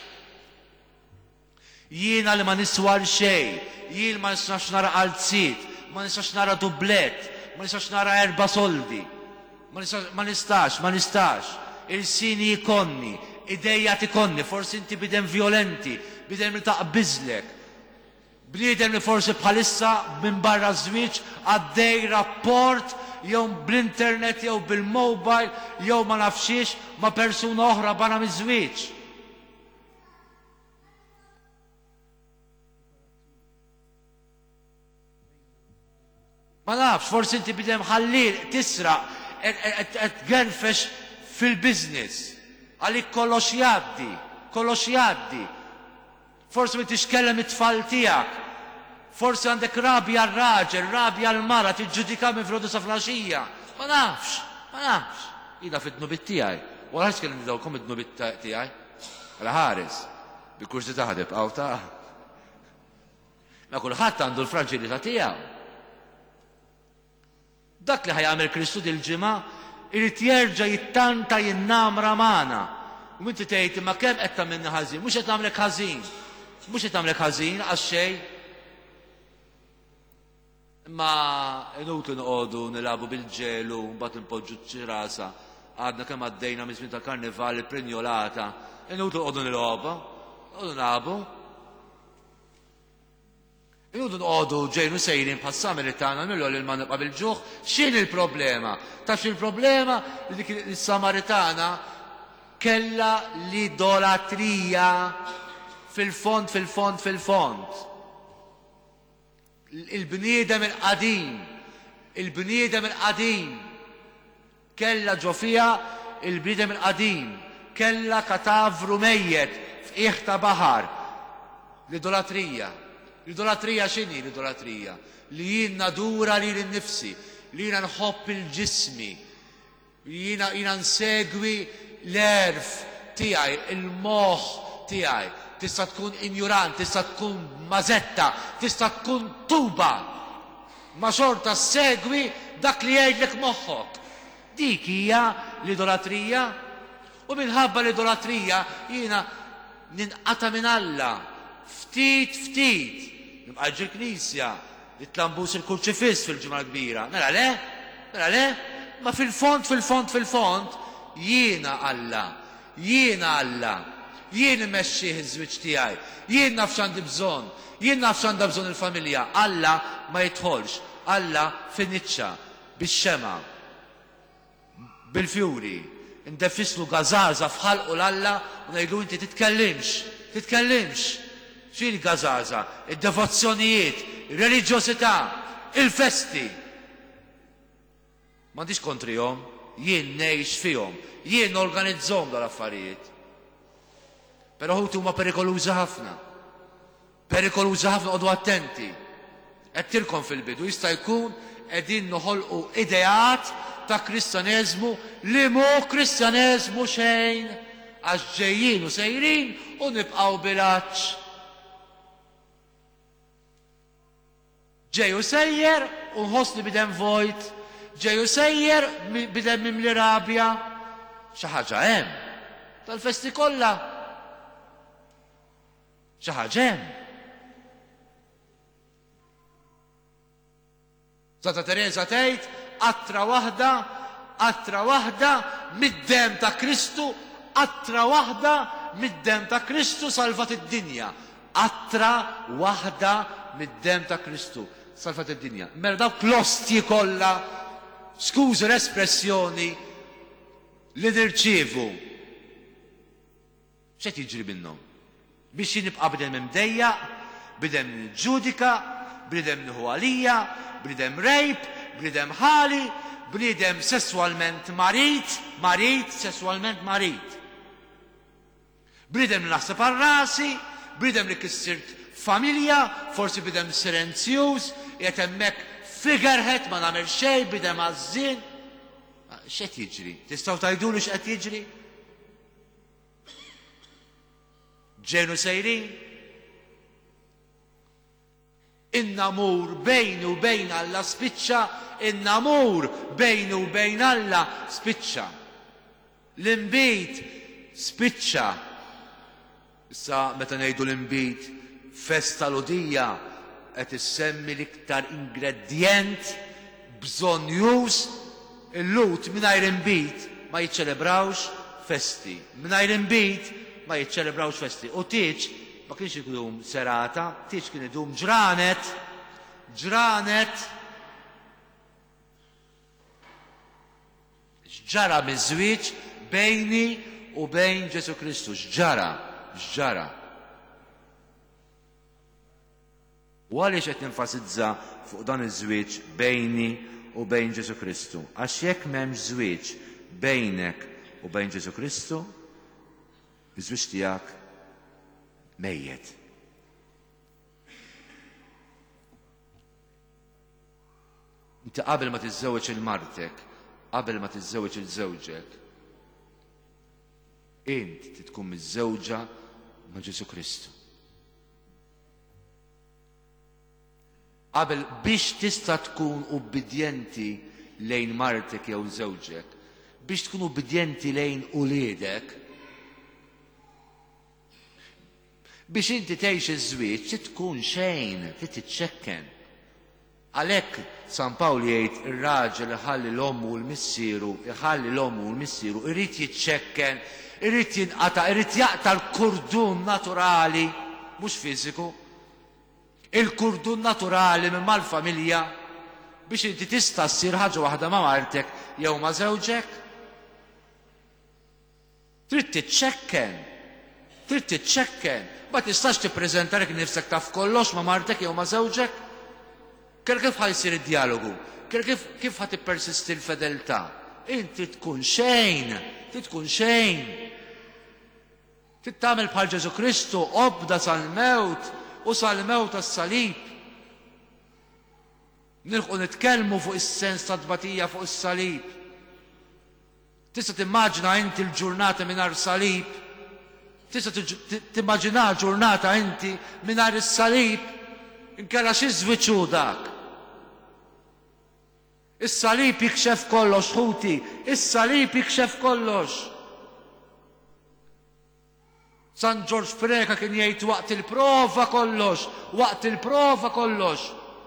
Jiena li ma niswar xejn, jien ma nistax nara qalziet, ma nistax nara dublet, ma nistax nara erba' soldi. Ma nistax, ma nistax. Il-sini jikonni, idejja tikonni, forsi inti bidem violenti, bidem li taqbiżlek. Bniedem li forsi bħalissa minn barra żwieġ għaddej rapport jew bl-internet jew bil-mobile jew ma nafxiex ma' persuna oħra barra miż-żwieġ. Ma nafx, forsi inti bidem ħallil tisraq qed tgerfex fil-business. Għalik kollox jgħaddi, kollox jgħaddi. Forsi ma tixkellem it-tfal tiegħek. Forsi għandek rabja r-raġel, rabja l-mara, tiġġudika minn frodu sa flaxija. Ma nafx, ma nafx. Ida fit-dnubit tiegħi. Wara x'kellem nidawkom id-dnubit tiegħi. Għala ħares. Bil-kursi taħdeb għaw ta'. Ma kulħadd għandu l-fraġilità tiegħu. Dak li ħajamel Kristu dil-ġimgħa irid jerġa' jittanta jinnamra magħna. U inti tgħid ma kemm qed tagħmilni ħażin, mhux qed nagħmlek ħażin. Mhux qed nagħmlek ħażin għax xejn. Imma inutli noqogħdu nilagħbu bil-ġelu mbagħad inpoġġu ċ-ċirasa. Għadna kemm għaddejna miż-żmien tal-karnival il-prinjolata. Inutli noqogħdu nilagħbu, noqogħdu nagħbu. Inudu nqogħdu ġejnu sejrin bħas Samaritana nillu lil ma nibqa' bil-ġuħ, x'in il-problema? Taf il-problema li dik is-Samaritana kellha l-idolatrija fil-fond, fil-fond, fil-fond. Il-bniedem il-qadim, il-bniedem il-qadim kellha ġo fiha il-bniedem il-qadim, kellha katavru mejjed f'qiegħ ta' baħar. L-idolatrija. L-idolatrija x'inhi l-idolatrija? Li jien nadura li l-nifsi, li jiena nħobb il-ġismi, li jiena jiena nsegwi l-erf tiegħi, il-moħħ tiegħi. Tista' tkun injurant, tista' tkun mażetta, tista' tkun tuba. Ma xorta segwi dak li jgħidlek moħħok. Dik hija l-idolatrija. U minħabba l-idolatrija jiena ninqata' minn Alla. Ftit, ftit. Nibqa' l-Knisja, jitlambus il-kurċifiss fil-ġimgħa kbira. Mela le? Mela le? Ma fil-fond, fil-fond, fil-fond, jiena Alla. Jiena Alla. Jien immexxih iż-żwieġ tiegħi. Jien naf x'għandi bżonn. Jien naf x'għandha bżonn il-familja. Alla ma jidħolx. Alla finiċċa bix-xema. Bil-fjuri. Indefislu gażaża fħalqu l-Alla u ngħidu inti titkellimx. Titkellimx. X'in gażaża? Id-devozzjonijiet, ir-reliġjożità, il-festi. M'għandix kontrihom, jien ngħix fihom, jien organizzahom dal-affarijiet. Però ħuti huma perikolużi ħafna. Perikolużi ħafna qogħdu attenti. Qedtilkom fil-bidu jista' jkun qegħdin noħolqu ideat ta' Kristjaneżmu li mhu Kristjaneżmu xejn għax ġejjin u sejrin u nibqgħu bilanċ. Ġej u sejjer u nħossni bidem vojt, ġej u sejjer bidem mimli rabja. Xi ħaġa hemm. Tal-festi kollha. Xi ħaġa hemm. Santa Teresa tgħid qattra waħda, qattra waħda mid-demm ta' Kristu, qattra waħda mid-demm ta' Kristu salvat id-dinja. Qattra waħda mid-demm ta' Kristu salvat id-dinja. Mela dawk l-ostji kollha, skużi l-espressjoni li nirċievu. X'qed jiġri minnhom? Biex nibqa' bidem imdejjaq, bidem ġudika, bidem nieħu għalija, bidem rejb, bidem ħali, bidem sessualment marit, marit, sessualment marit. Bidem naħseb għal rasi, bidem li kissirt familja, forsi bidem silenzjuż, qiegħed hemmhekk figurehead ma nagħmel xejn, bidem għażżien. X'qed jiġri? Tistgħu tgħiduli x'qed jiġri? Ġenu sejrin, in-namur bejn u bejn Alla spiċċa, in-namur bejn u bejn Alla spiċċa. L-imbit spiċċa. Issa meta ngħidu l-imbit festa lodija qed issemmi l-iktar ingredient bżonjuż il-lut mingħajr imbit ma jiċċelebrawx festi. Mingħajr imbit ma jiċċelebrawx festi. U tieġ ma kienx idum serata, tieġ kien idum ġranet, ġranet. X'ġara miż-żwieġ bejni u bejn Ġesu Kristu. X'ġara, x'ġara. U għaliex qed nenfasizza fuq dan iż-żwieġ bejni u bejn Ġesu Kristu? Għax jekk m'hemmx żwieġ bejnek u bejn Ġesu Kristu, iż-żwieġ tiegħek mejjed. Inti qabel ma tiżżewweġ il-martek, qabel ma tiżżewweġ il-żewġek, inti tkun miż-żewġa ma' Ġesu Kristu. Qabel biex tista' tkun ubbidjenti lejn martek jew żewġek, biex tkun ubbidjenti lejn uliedek, biex inti tgħix iż-żwieġ trid tkun xejn, trid tiċċekken. Għalhekk San Pawl jgħid ir-raġel iħalli l-ommu u l-missieru, iħalli l-ommu u l-missieru, irid jiċċekken, irid jinqata', irid jaqta' l-kurdun naturali, mhux fiżiku. il-kurdun naturali minn mal-familja biex inti tista' ssir ħaġa waħda ma' martek jew ma' żewġek. Trid tiċċekken, trid tiċċekken, ma tistax tippreżentarek nifsek taf kollox ma' martek jew ma' żewġek. Ker kif ħajsir id-dialogu, ker kif kif ħad tippersisti l-fedeltà. Inti tkun xejn, trid tkun xejn. Trid tagħmel bħal Ġesu Kristu qobda sal-mewt u sal-mewt tas-salib. Nilħqu nitkellmu fuq is-sens ta' tbatija fuq is-salib. Tista' timmaġina inti l-ġurnata mingħajr salib? Tista' timmaġina ġurnata inti mingħajr is-salib? Inkella xi żwiċċu dak. Is-salib jikxef kollox ħuti, is-salib jikxef kollox. San George Freka kien jgħid waqt il-prova kollox, waqt il-prova kollox.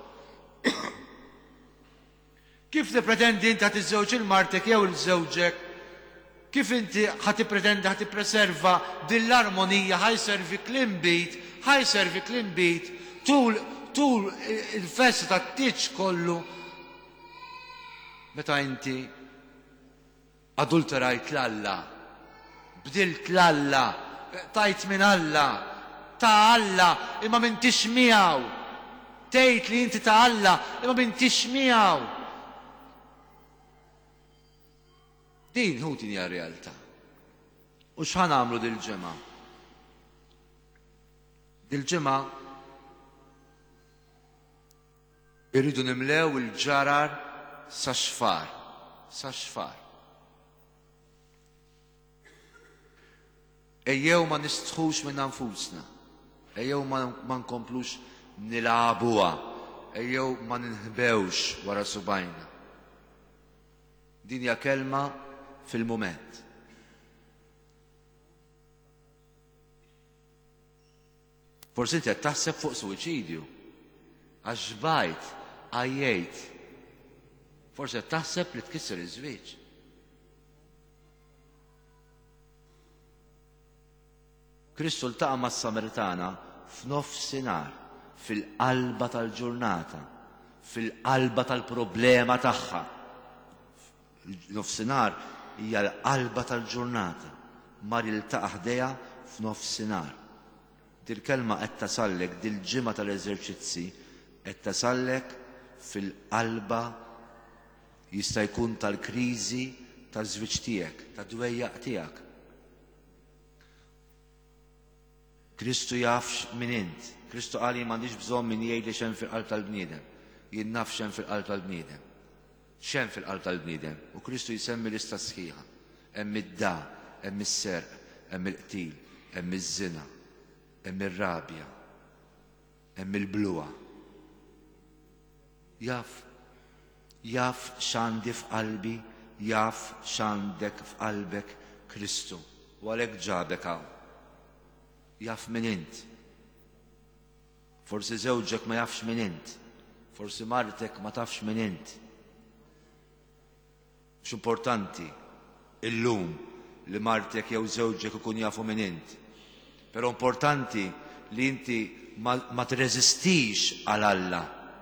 Kif tippretendi inti ħad iżżewġ il-martek jew il-żewġek? Kif inti ħad tippretendi ħad tippreserva din l-armonija ħajservi klimbit, ħajservi klimbit tul tul il-festa tat-tiġ kollu meta inti adulterajt l-Alla, bdilt l-Alla, tajt minn Alla, ta' Alla imma m'intix miegħu. Tgħid li inti ta' Alla imma m'intix miegħu. Din hu din hija realtà. U x'ħan nagħmlu dil-ġimgħa? Dil-ġimgħa irridu nimlew il-ġarar sa xfar, sa xfar. Ejjew ma nistħux minn anfusna, ejjew ma nkomplux nilagħbuha, ejjew ma ninħbewx wara subajna. Din hija kelma fil-mument. Forsi inti qed taħseb fuq suwiċidju, għax żbajt, għajjejt. Forsi qed taħseb li tkisser iż-żwieġ. Kristu ltaqa' mas-Samaritana f'nofsinhar, fil-qalba tal-ġurnata, fil-qalba tal-problema tagħha. Nofsinhar hija l-qalba tal-ġurnata. Mar jiltaqa' ħdejha f'nofsinhar. Dil-kelma qed tasallek dil-ġimgħa tal-eżerċizzi qed tasallek fil-qalba jista' jkun tal-kriżi taż-żwieġ tiegħek, tad-dwejjaq tiegħek. Kristu jaf min int. Kristu qal jien m'għandix bżonn min jgħidli x'hemm fil-qalb tal-bniedem. Jien naf x'hemm fil-qalb tal-bniedem. X'hemm fil-qalb tal-bniedem. U Kristu jsemmi lista sħiħa. Hemm id-da, hemm is-serq, hemm il-qtil, hemm iż-żina, hemm ir-rabja, hemm il-bluwa. Jaf, jaf x'għandi f'qalbi, jaf x'għandek f'qalbek Kristu. U għalhekk ġabek hawn. Jaf min int. Forsi żewġek ma jafx min int. Forsi martek ma tafx min int. X'importanti illum li martek jew żewġek ikun jafu min int. Però importanti li inti ma, ma treżistix għal Alla.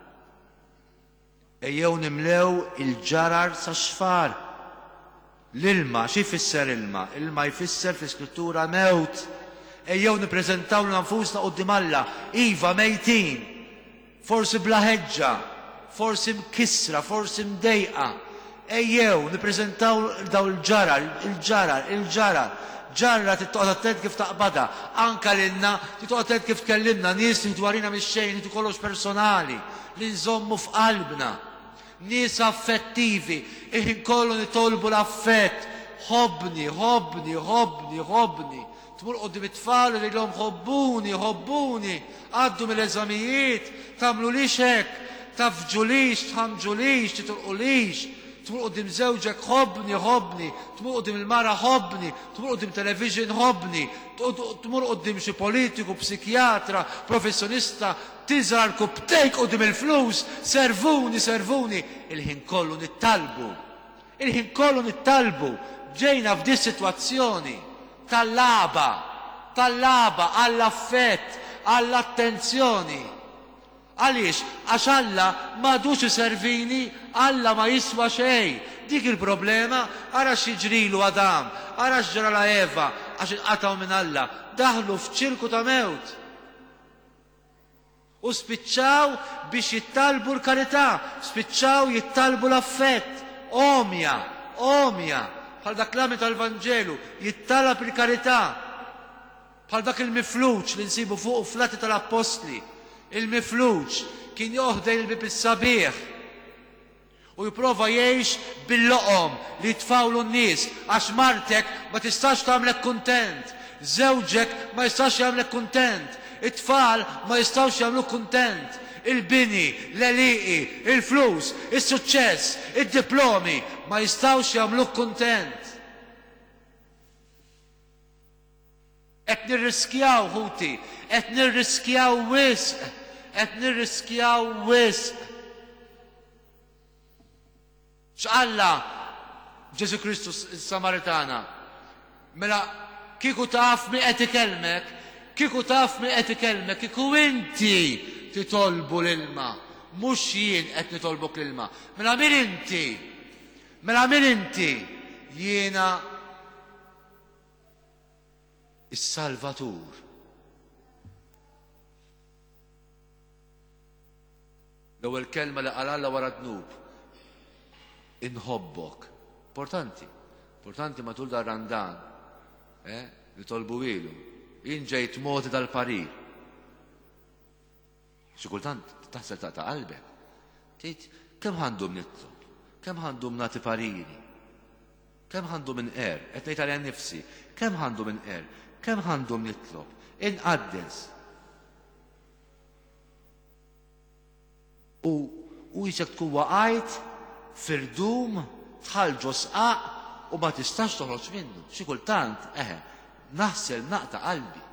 Ejjew nimlew il-ġarar sa xfar. L-ilma, xi jfisser ilma? Ilma jfisser fl-Iskrittura mewt. Ejjew nippreżentaw l-anfusna qudiem Alla, iva mejtin, forsi bla ħeġġa, forsi mkissra, forsi mdejqa. Ejjew nippreżentaw daw il-ġarar, il-ġarar, il-ġarar. Ġarra tittoqgħod attent kif taqbada, anke lilna tittoqgħod attent kif tkellimna, nies li dwarina mix-xejn, li kollox personali, li nżommu f'qalbna. Nies affettivi, iħin kollu nitolbu l-affett, ħobbni, ħobbni, ħobbni, ħobbni. Tmur qudiem it-tfal li lhom ħobbuni, ħobbuni, għaddu mill-eżamijiet, tagħmlulix hekk, tafġulix, tħamġulix, titolqulix. Tmur qudiem żewġek ħobbni, ħobbni, tmur qudiem il-mara ħobbni, tmur qudiem television ħobbni, tmur qudiem xi politiku, psikjatra, professjonista, tiżra l-kubtejk qudiem il-flus, servuni, servuni. Il-ħin kollu nittalbu, il-ħin kollu nittalbu. Ġejna f'di sitwazzjoni tal-laba, tal-laba, għall-affett, għall-attenzjoni. Għaliex? Għax Alla m'għadux iservini, Alla ma jiswa xejn. Dik il-problema, ara x'jiġrilu Adam, ara x'ġara la Eva, għax inqataw minn Alla, daħlu f'ċirku ta' mewt. U spiċċaw biex jittalbu l-karità, spiċċaw jittalbu l-affett, omja, omja, bħal dak l-għami tal-Vanġelu, jittalab il-karità, bħal dak il-mifluċ li nsibu fuq flati tal-Apostli. Il-mifluċ kien joħdej il-bib is-sabiħ u jipprova jgħix bil-loqom li jitfawlu n-nies għax martek ma tistax tagħmlek kuntent, żewġek ma jistax jagħmlek kuntent, it-tfal ma jistawx jagħmluk kuntent, il-bini, l-eliqi, il-flus, is-suċċess, id-diplomi ma jistawx jagħmluk kuntent. Qed nirriskjaw ħuti, qed nirriskjaw wisq, qed nirriskjaw wisq. X'Alla Ġesu Kristu s-Samaritana, mela kieku taf min qed ikellmek, kieku taf min qed ikellmek, kieku inti titolbu l-ilma, mhux jien qed nitolbok l-ilma. Mela min inti? Mela min inti? Jiena is-Salvatur. L-ewwel kelma li qal Alla wara dnub. Inħobbok. Importanti. Importanti matul dar Randan. Eh? Li tolbu ilu. Jien ġejt moti dal-parir. Xi kultant taħsel ta' qalbek. Tgħid kemm għandhom nitlob? Kemm għandhom nagħti pariri? Kemm għandhom inqer? Qed ngħid għalija nnifsi. Kemm għandhom inqer? Kemm għandhom nitlob? Inqaddes. U u jisek tkun waqajt firdum tħallġu sqaq u ma tistax toħroġ minnu. Xi kultant, eħe, naħsel naqta qalbi.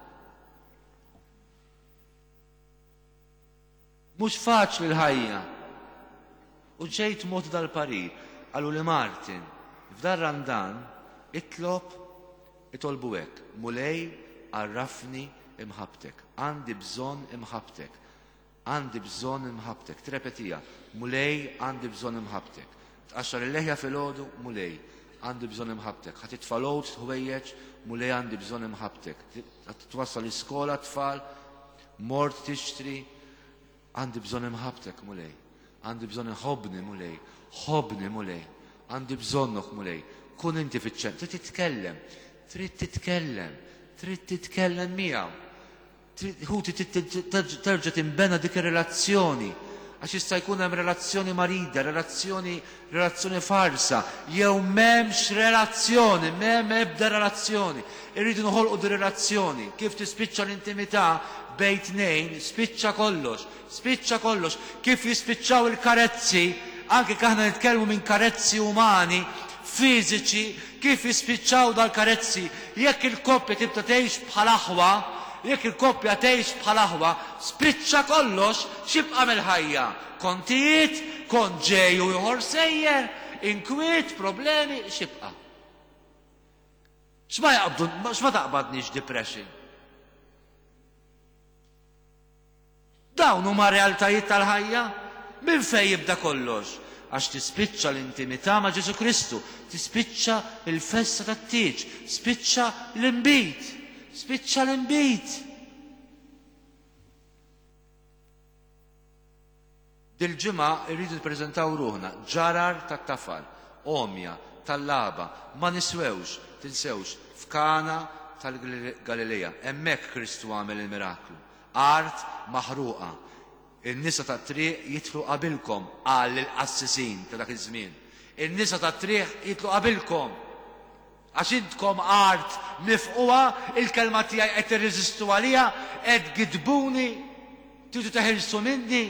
Mhux faċli l-ħajja. U ġejt moti dal-parir, qalu li Martin, f'dar Randan itlob itolbu hekk, mulej għarrafni imħabtek, għandi bżonn imħabtek. Għandi bżonn imħabtek, trepetija, mulej għandi bżonn imħabtek. Tqaxxar il-leħja fil-ħodu, mulej, għandi bżonn imħabtek. Ħadd titfalowt tħwejjeġ, mulej għandi bżonn imħabtek. Ħadd twassal l-iskola tfal, mort tixtri, għandi bżonn imħabtek, mulej. Għandi bżonn inħobbni, mulej, ħobbni, mulej. Għandi bżonnok, mulej. Kun inti fiċ-ċen, trid titkellem, trid titkellem, trid titkellem miegħu. Ħuti terġa' tinbena dik ir-relazzjoni, għax jista' jkun hemm relazzjoni marida, relazzjoni relazzjoni farsa, jew m'hemmx relazzjoni, m'hemm ebda relazzjoni. Irridu noħolqu di relazzjoni. Kif tispiċċa l-intimità bejn tnejn, spiċċa kollox, spiċċa kollox. Kif jispiċċaw il-karezzi, anke aħna nitkellmu minn karezzi umani, fiżiċi, kif jispiċċaw dal-karezzi, jekk il-koppja tibda tgħix bħal aħwa, jekk il-koppja tgħix bħal aħwa, spiċċa kollox, x'ibqa' mill-ħajja. Kontijiet, kont ġej u ieħor sejjer, inkwiet, problemi, x'ibqa'. X'ma jaqbdu, x'ma taqbadniex depression. Dawn huma realtajiet tal-ħajja, minn fejn jibda kollox. Għax tispiċċa l-intimità ma' Ġesu Kristu, tispiċċa l-festa tat-tieġ, spiċċa l-imbit. Spiċċa l-imbit. Dil-ġimgħa rridu nippreżentaw ruħna ġarar tat-tafal, omja, tal-laba, ma niswewx, tinsewx, f'Kana tal-Galileja. Hemmhekk Kristu għamel il-miraklu. Art maħruqa. In-nisa tat-triq jidħlu qabilkom qal il-qassisin ta' dak iż-żmien. In-nisa tat-triq jidħlu qabilkom. Għax intkom art mifquwa, il-kelma tiegħi qed tirreżistu għaliha, qed gidbuni, tridu teħilsu minni.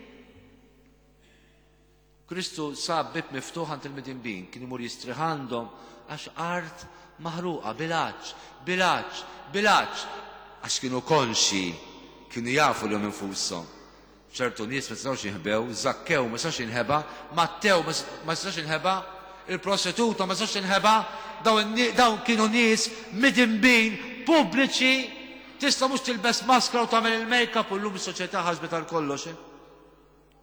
Kristu sab bib miftuħ għand il-midinbin, kien imur jistriħandhom għax art maħruqa, bilaċ, bilaċ, bilaċ, għax kienu konxi, kienu jafu l-jom infushom. ċertu nies ma stawx jinħbew, Zakkew ma stax jinħeba, Mattew ma stax jinħeba, il-prostituta ma stax jinħeba, dawn kienu nies midinbin pubbliċi, tista' mhux tilbes maskra u tagħmel il-make-up u llum is-soċjetà ħasbet għal kollox.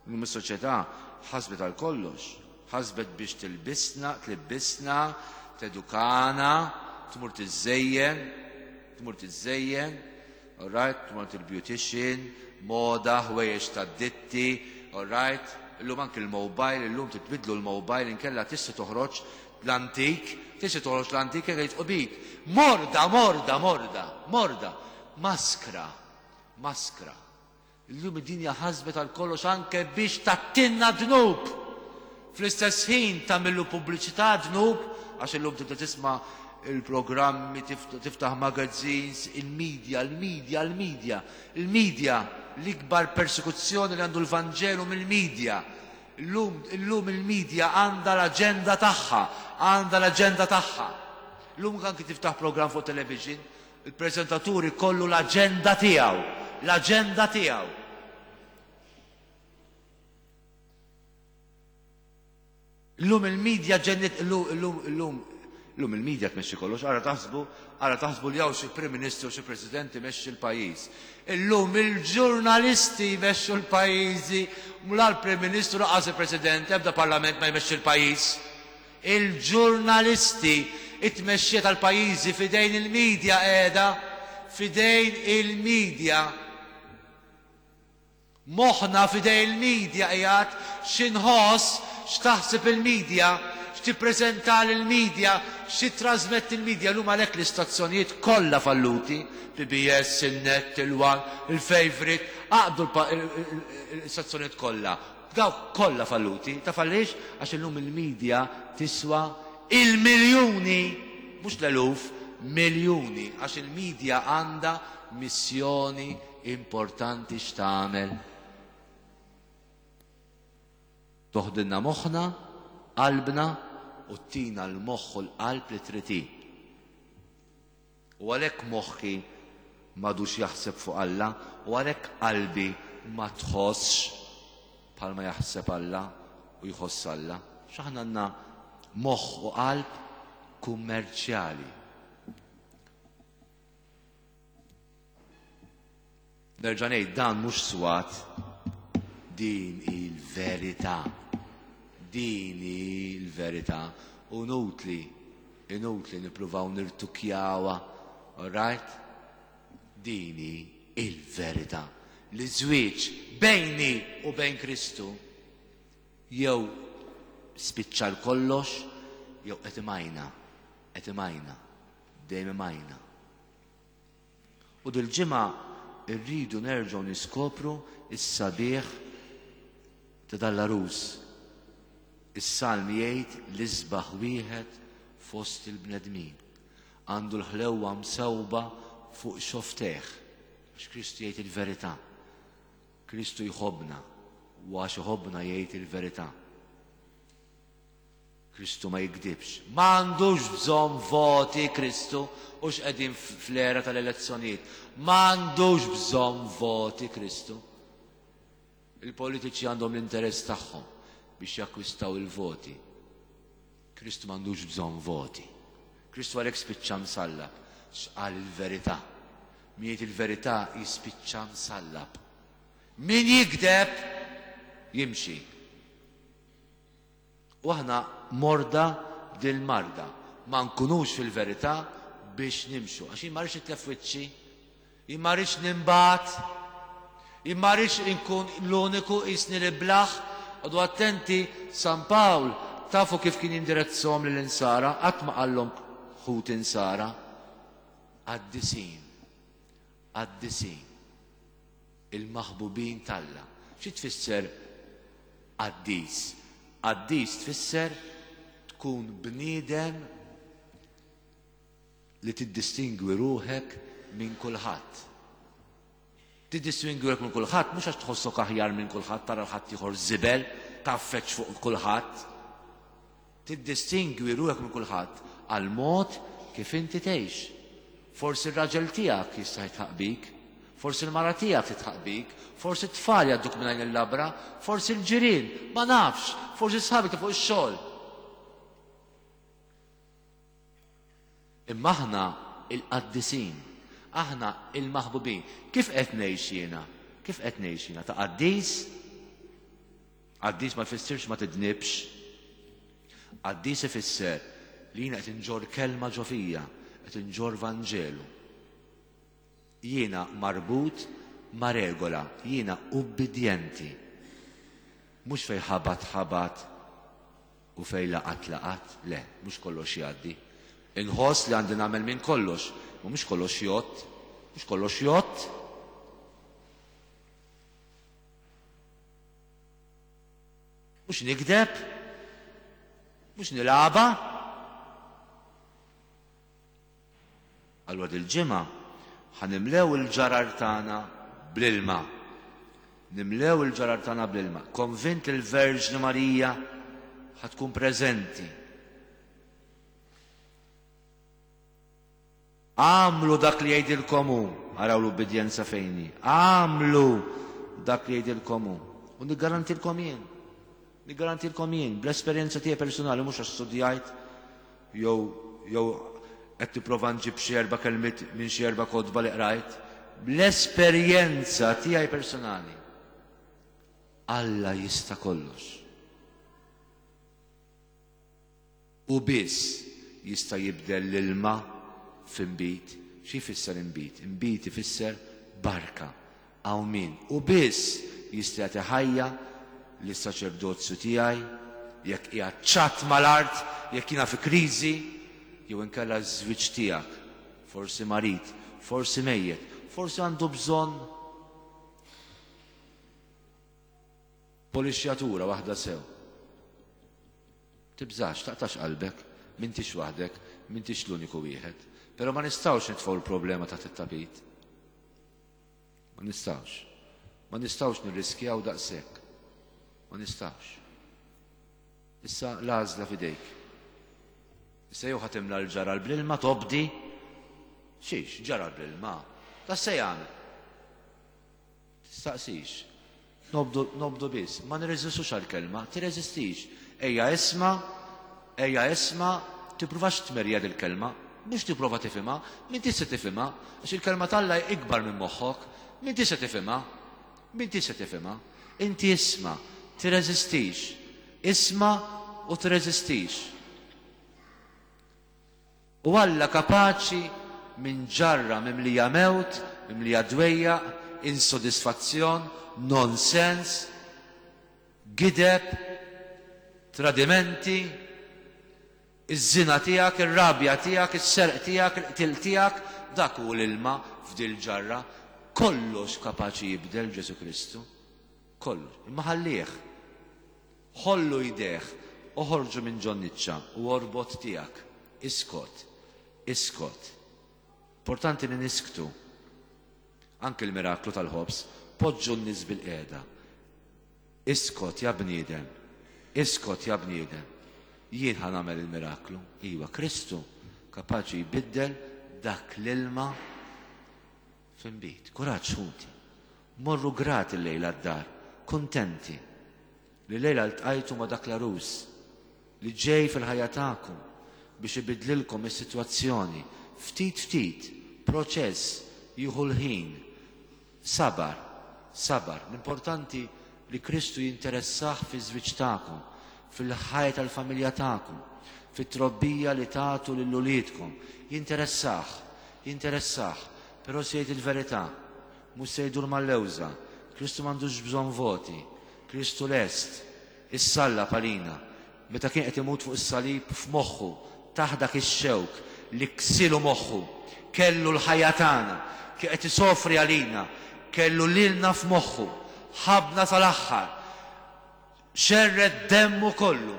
Illum is-soċjetà ħasbet għal kollox. Ħasbet biex tilbisna, tlibbisna, tedukana, tmur tiżejjen, tmur tiżejjen, all right, tmur il-beautician, moda, ħwejjeġ tad-ditti, all right. Illum anke il-mobile, illum titbidlu l-mobile inkella tista' toħroġ l-antik, tista' toħroġ l-antik jekk jitqobik. Morda, morda, morda, morda, maskra, maskra. Illum id-dinja ħasbet għal kollox anke biex tattinna dnub. Fl-istess ħin tagħmlu pubbliċità dnub għax illum tibda tisma' il-programmi, tiftaħ magazines, il-medja, il-medja, il-medja, il-medja, l-ikbar persekuzzjoni li għandu l-Vanġelu mill-medja. Illum il-medja għandha l-aġenda tagħha, għandha l-aġenda tagħha. Illum anke tiftaħ programm fuq television, il-preżentaturi kollu l-aġenda tiegħu, l-aġenda tiegħu. Illum il-medja ġennet, illum, illum, Illum il-medja tmexxi kollox, ara taħsbu, ara taħsbu li hawn xi Prim Ministru, xi President imexxi l-pajjiż. Illum il-ġurnalisti jmexxu l-pajjiżi, mla l-Prim Ministru laqas il-President, ebda Parlament ma jmexxi l-pajjiż. Il-ġurnalisti it-tmexxija tal-pajjiżi fidejn il-medja qiegħda, fidejn il-medja. Moħħna fidejn il-medja qiegħed x'inħoss x'taħseb il-medja. X'tippreżenta lill-medja, x'titrasmetti l-medja llum għalhekk l-istazzjonijiet kollha falluti, P B S, il-Net, il-One, il-Favorite, għaqdu l-istazzjonijiet kollha. Daw kollha falluti, ta' fallix għax illum il-medja tiswa il-miljuni, mhux l-eluf, miljuni, għax il-medja għandha missjoni importanti x'tagħmel. Toħdilna moħħna, qalbna, u tina l-moħħ u l-qalb li triti. U għalhekk moħħi m'għadux jaħseb fuq Alla, u għalhekk qalbi ma tħossx bħalma jaħseb Alla u jħoss Alla. X'aħna għandna moħħ u qalb kummerċjali. Nerġa' ngħid dan mhux swat, din il-verità. Din il-verità, u nutli, inutli nippruvaw nirtukjawha, all right? Dini il-verità. L-żwieġ bejni u bejn Kristu jew spiċċa l-kollox, jew qed imajna, qed imajna, dejjem imajna. U dil-ġimgħa rridu nerġgħu niskopru is-sabiħ ta' dal-arus. Is-Salm jgħid l-isbaħ wieħed fost il-bnedmin. Għandu l-ħlewwa msewba fuq xofteħ. Għax Kristu jgħid il-verità. Kristu jħobbna, u għax iħobbna jgħid il-verità. Kristu ma jikdibx. M'għandux bżonn voti Kristu u x'qegħdin fl-era tal-elezzjonijiet. M'għandux bżonn voti Kristu. Il-politiċi għandhom l-interess tagħhom biex jakkwistaw il-voti. Kristu m'għandux bżonn voti. Kristu għalhekk spiċċa msallab. X'qal il-verità. Min jgħid il-verità jispiċċa msallab. Min jikdeb jimxi. U aħna morda dil-marda. Ma nkunux fil-verità biex nimxu. Għax jien ma rridx nitlef wiċċi, jien ma rridx nimbagħad, jien ma rridx inkun l-uniku qisni li blaħ. Għadu attenti, San Pawl, tafu kif kien jindirizzhom lill-insara, qatt ma qallhom ħut insara, għaddisin, għaddisin, il-maħbubin talla. Xi tfisser għaddis? Għaddis tfisser tkun bniedem li tiddistingwi ruħek minn kulħadd. Tiddistingwi ruħek minn kulħadd mhux għax tħossok aħjar minn kulħadd tara l-ħadd ieħor żibel taffeċ fuq kulħadd. Tiddistingwi ruħek minn kulħadd għal mod kif inti tgħix. Forsi r-raġel tiegħek jista' jitħaq bik, forsi l-mara tiegħek titħaq bik, forsi t-tfal jgħadduk minn il-labra, forsi l-ġirien, ma nafx, forsi sħabik fuq ix-xogħol. Imma aħna il-qaddisin, aħna il-maħbubin. Kif qed ngħix jiena? Kif qed ngħix jiena? Ta' qaddis? Qaddis ma jfissirx ma tidnibx. Qaddis ifisser li jiena qed inġor kelma ġo fija, qed inġor Vanġelu. Jiena marbut ma' regola, jiena ubbidjenti. Mhux fejn ħabat ħabat u fejn laqat laqat, le, mhux kollox jgħaddi. Inħoss li għandi nagħmel minn kollox, u mhux kollox jgħod, mhux kollox jgħod. Mhux nikdeb, mhux nilagħba. Allura dil-ġimgħa ħanimlew il-ġarar tagħna bl-ilma. Nimlew il-ġarar tagħna bl-ilma. Konvint il-Verġni Marija ħatkun preżenti. Għamlu dak li jgħidilkom hu, araw l-ubbidjenza fejni. Għamlu dak li jgħidilkom hu. U niggarantilkom jien. Niggarantilkom jien, bl-esperjenza tiegħi personali mhux għax studjajt jew jew qed tipprova nġib xi erba' kelmiet minn xi erba' kotba li qrajt. Bl-esperjenza tiegħi personali. Alla jista' kollox. U biss jista' jibdel l-ilma f'imbit. Xi jfisser imbit? Imbit ifisser barka. Hawn min. U biss jista' jagħti ħajja lis-saċerdozju tiegħi jekk hija ċatt mal-art, jekk jiena fi kriżi, jew inkella ż-żwieġ tiegħek. Forsi marit, forsi mejjed, forsi għandu bżonn polixjatura waħda sew. Tibżax, taqtax qalbek, m'intix waħdek, m'intix l-uniku wieħed. Però ma nistgħux nitfgħu l-problema taħt it-tapit. Ma nistgħux. Ma nistgħux nirriskjaw daqshekk. Ma nistgħux. Issa l-għażla f'idejk. Issa jew ħatimla l-ġaral bl-ilma tobdi. Xiex, ġaral bl-ilma. Ta' se jagħmel. Tistaqsix. Nobdu, nobdu biss. Ma nirreżistux għall-kelma, tirreżistix. Ejja isma', ejja isma', tippruvax tmerjed il-kelma. Mhux tipprova tifhimha, min tista' tifhimha, għax il-kelma talla ikbar minn moħħok, min tista' tifhimha, min tista' tifhimha. Inti isma', tirreżistix. Isma' u tirreżistix. U Alla kapaċi minn ġarra mimlija mewt, mimlija dwejja, insodisfazzjon, nonsens, gideb, tradimenti, iż-żina tiegħek, ir-rabja tiegħek, is-serq tiegħek, il-qtil tiegħek, dak hu l-ilma f'dil ġarra. Kollox kapaċi jibdel Ġesu Kristu. Kollox. Imma ħallih. Ħollu jdejh, oħorġu minn ġonniċċa u orbot tiegħek. Iskot. Iskot. Importanti li nisktu. Anke l-miraklu tal-ħobs, poġġu n-nies bil-qiegħda. Iskot ja bniedem. Iskot ja bniedem. Jien ħa nagħmel il-miraklu. Iwa, Kristu kapaċi jbiddel dak l-ilma f'imbit. Kuraġġ ħuti. Morru grati l-lejla d-dar, kuntenti li lejla ltqajtu ma' dak l-arus li ġej fil-ħajja tagħkom biex ibidlilkom is-sitwazzjoni ftit ftit, proċess jieħu l-ħin. Sabar, sabar. L-importanti li Kristu jinteressaħ fi żwieġ tagħkom, fil-ħajja tal-familja tagħkom, fit-trobbija li tagħtu lil uliedkom. Jinteressaħ, jinteressaħ, però se jgħid il-verità, mhux se jdur mal-lewża. Kristu m'għandux bżonn voti. Kristu lest, issalla palina. Meta kien qed imut fuq is-salib f'moħħu, taħdak ix-xewk li ksilu moħħu, kellu l-ħajja tagħna, kien qed isofri għalina, kellu lilna f'moħħu, ħabna tal-aħħar. Xerred demmu kollu.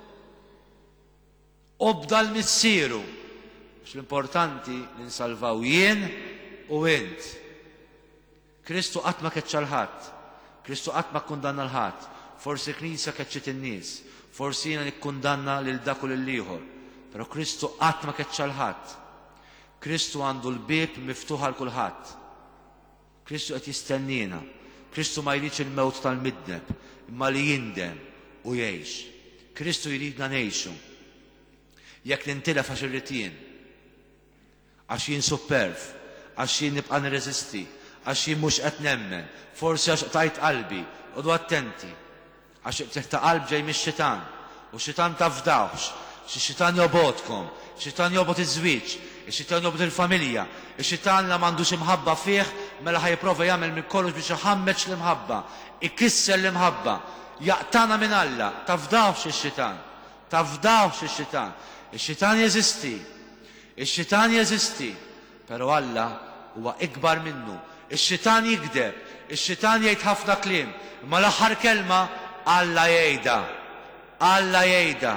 Obda l-missieru. L-importanti li nsalvaw jien u int. Kristu qatt ma keċċa l-ħadd. Kristu qatt ma kkundanna l-ħadd. Forsi Knisja keċċet in-nies. Forsi jiena nikkundanna lil dak u lil ieħor. Però Kristu qatt ma keċċa l-ħadd. Kristu għandu l-bieb miftuħ għal kulħadd. Kristu qed jistennina. Kristu ma jridx il-mewt tal-midneb, imma li jindem u jgħix. Kristu jridna ngħixu. Jekk nintilef għax irrid jien, għax jien superf, għax jien nibqa' nirreżisti, għax jien mhux qed nemmen, forsi għax tajt qalbi, odu attenti. Għax iqtet ta' qalb ġej mix-xitan. U xitan tafdawx. Xi-xitan jobodkom. Xitan jobod iż-żwieġ. Ix-xitan jobod il-familja. Ix-xitan la m'għandux imħabba fih mela ħajprova jagħmel minn kollox biex iħammeġ l-imħabba. Ikisser l-imħabba. Jaqtana minn Alla. Tafdawx ix-xitan. Tafdawx ix-xitan. Ix-xitan jeżisti. Ix-xitan jeżisti. Però Alla huwa ikbar minnu. Ix-xitan jikdeb. Ix-xitan jgħid ħafna kliem. Ma l-aħħar kelma Alla jgħidha. Alla jgħidha.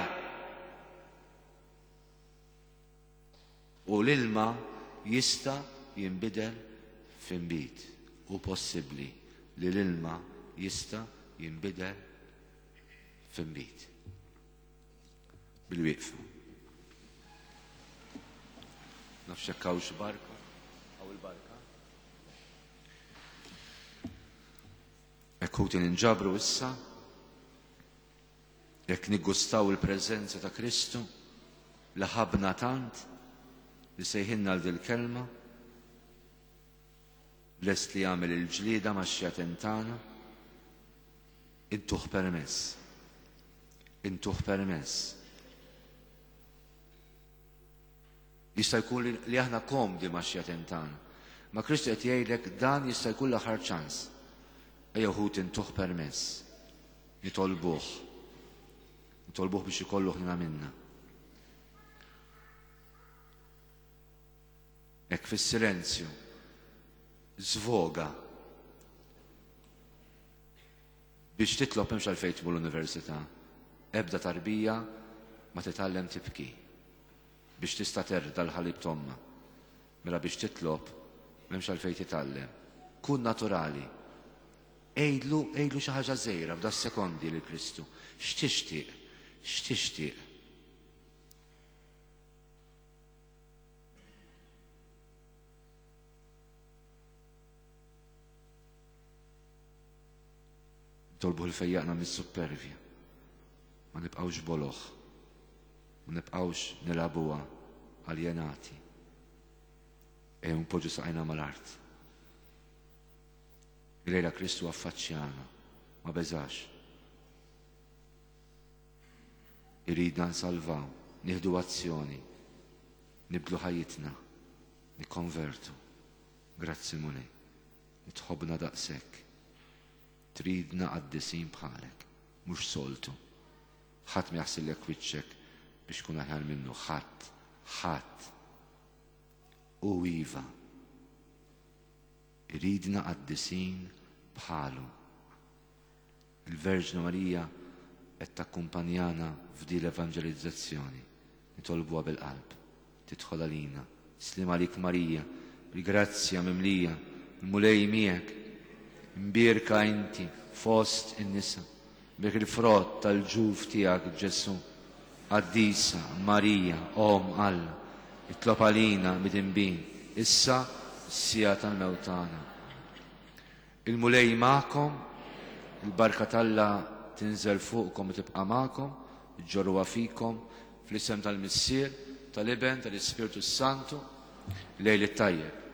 U l-ilma jista' jinbidel f'inbit. U possibbli li l-ilma jista' jinbidel f'inbit. Bil-wieqfa. Nafx hekk hawnx barka? Hawn il-barka? Hekk ħuti ninġabru issa, jekk niggustaw il-preżenza ta' Kristu li ħabna tant li sejħinna l-dil-kelma lest li jagħmel il-ġlieda max-xjatin tagħna, intuh permess. Intuh permess. Jista' jkun li aħna komdi max-xjatin tagħna. Ma Kristu qed jgħidlek dan jista' jkun l-aħħar ċans. Ejja ħut intuh permess. Nitolbuh. Nitolbuh biex ikollu ħnina minna. Hekk fis-silenzju żvoga biex titlob hemmx għalfejn tmur l-università. Ebda tarbija ma titgħallem tibki biex tista' terda l-ħalib tomma. Mela biex titlob m'hemmx għalfejn titgħallem. Kun naturali. Ejdlu, ejdlu xi ħaġa żgħira f'da sekondi lil Kristu. X'tixtieq? X'tixtieq? Tolbu l-fejjaqna mis-supervja. Ma nibqgħux boloħ. Ma nibqgħux nilabuha aljenati. Ejja npoġġu saqajna mal-art. Il-lejla Kristu affaċċjana, ma beżax. Iridna nsalvaw, nieħdu azzjoni, nibdlu ħajjitna, nikkonvertu. Grazzi mulej, nitħobbna daqshekk. Tridna qaddisin bħalek, mhux soltu. Ħadd ma jaħsillek wiċċek biex tkun aħjar minnu, ħadd, ħadd. U iva, iridna qaddisin bħalu. Il-Verġna Marija qed takkumpanjana f'di l-evanġelizzazzjoni. Nitolbuha bil-qalb, tidħol għalina. Slim għalik Marija, bil-grazzja mimlija, il-mulej miegħek. Imbirka inti fost in-nisa, bek il-frott tal-ġuf tiegħek Ġesu. Qaddisa Marija, Om Alla, itlob għalina mid-inbin, issa s-sija tal-mewt tagħna. Il-mulej magħkom, il-barka tal-Alla tinżel fuqkom u tibqa' magħkom, iġġorruha fikom fl-isem tal-Missier, tal-Iben, tal-Ispiritu Santu, lejl it-tajjeb.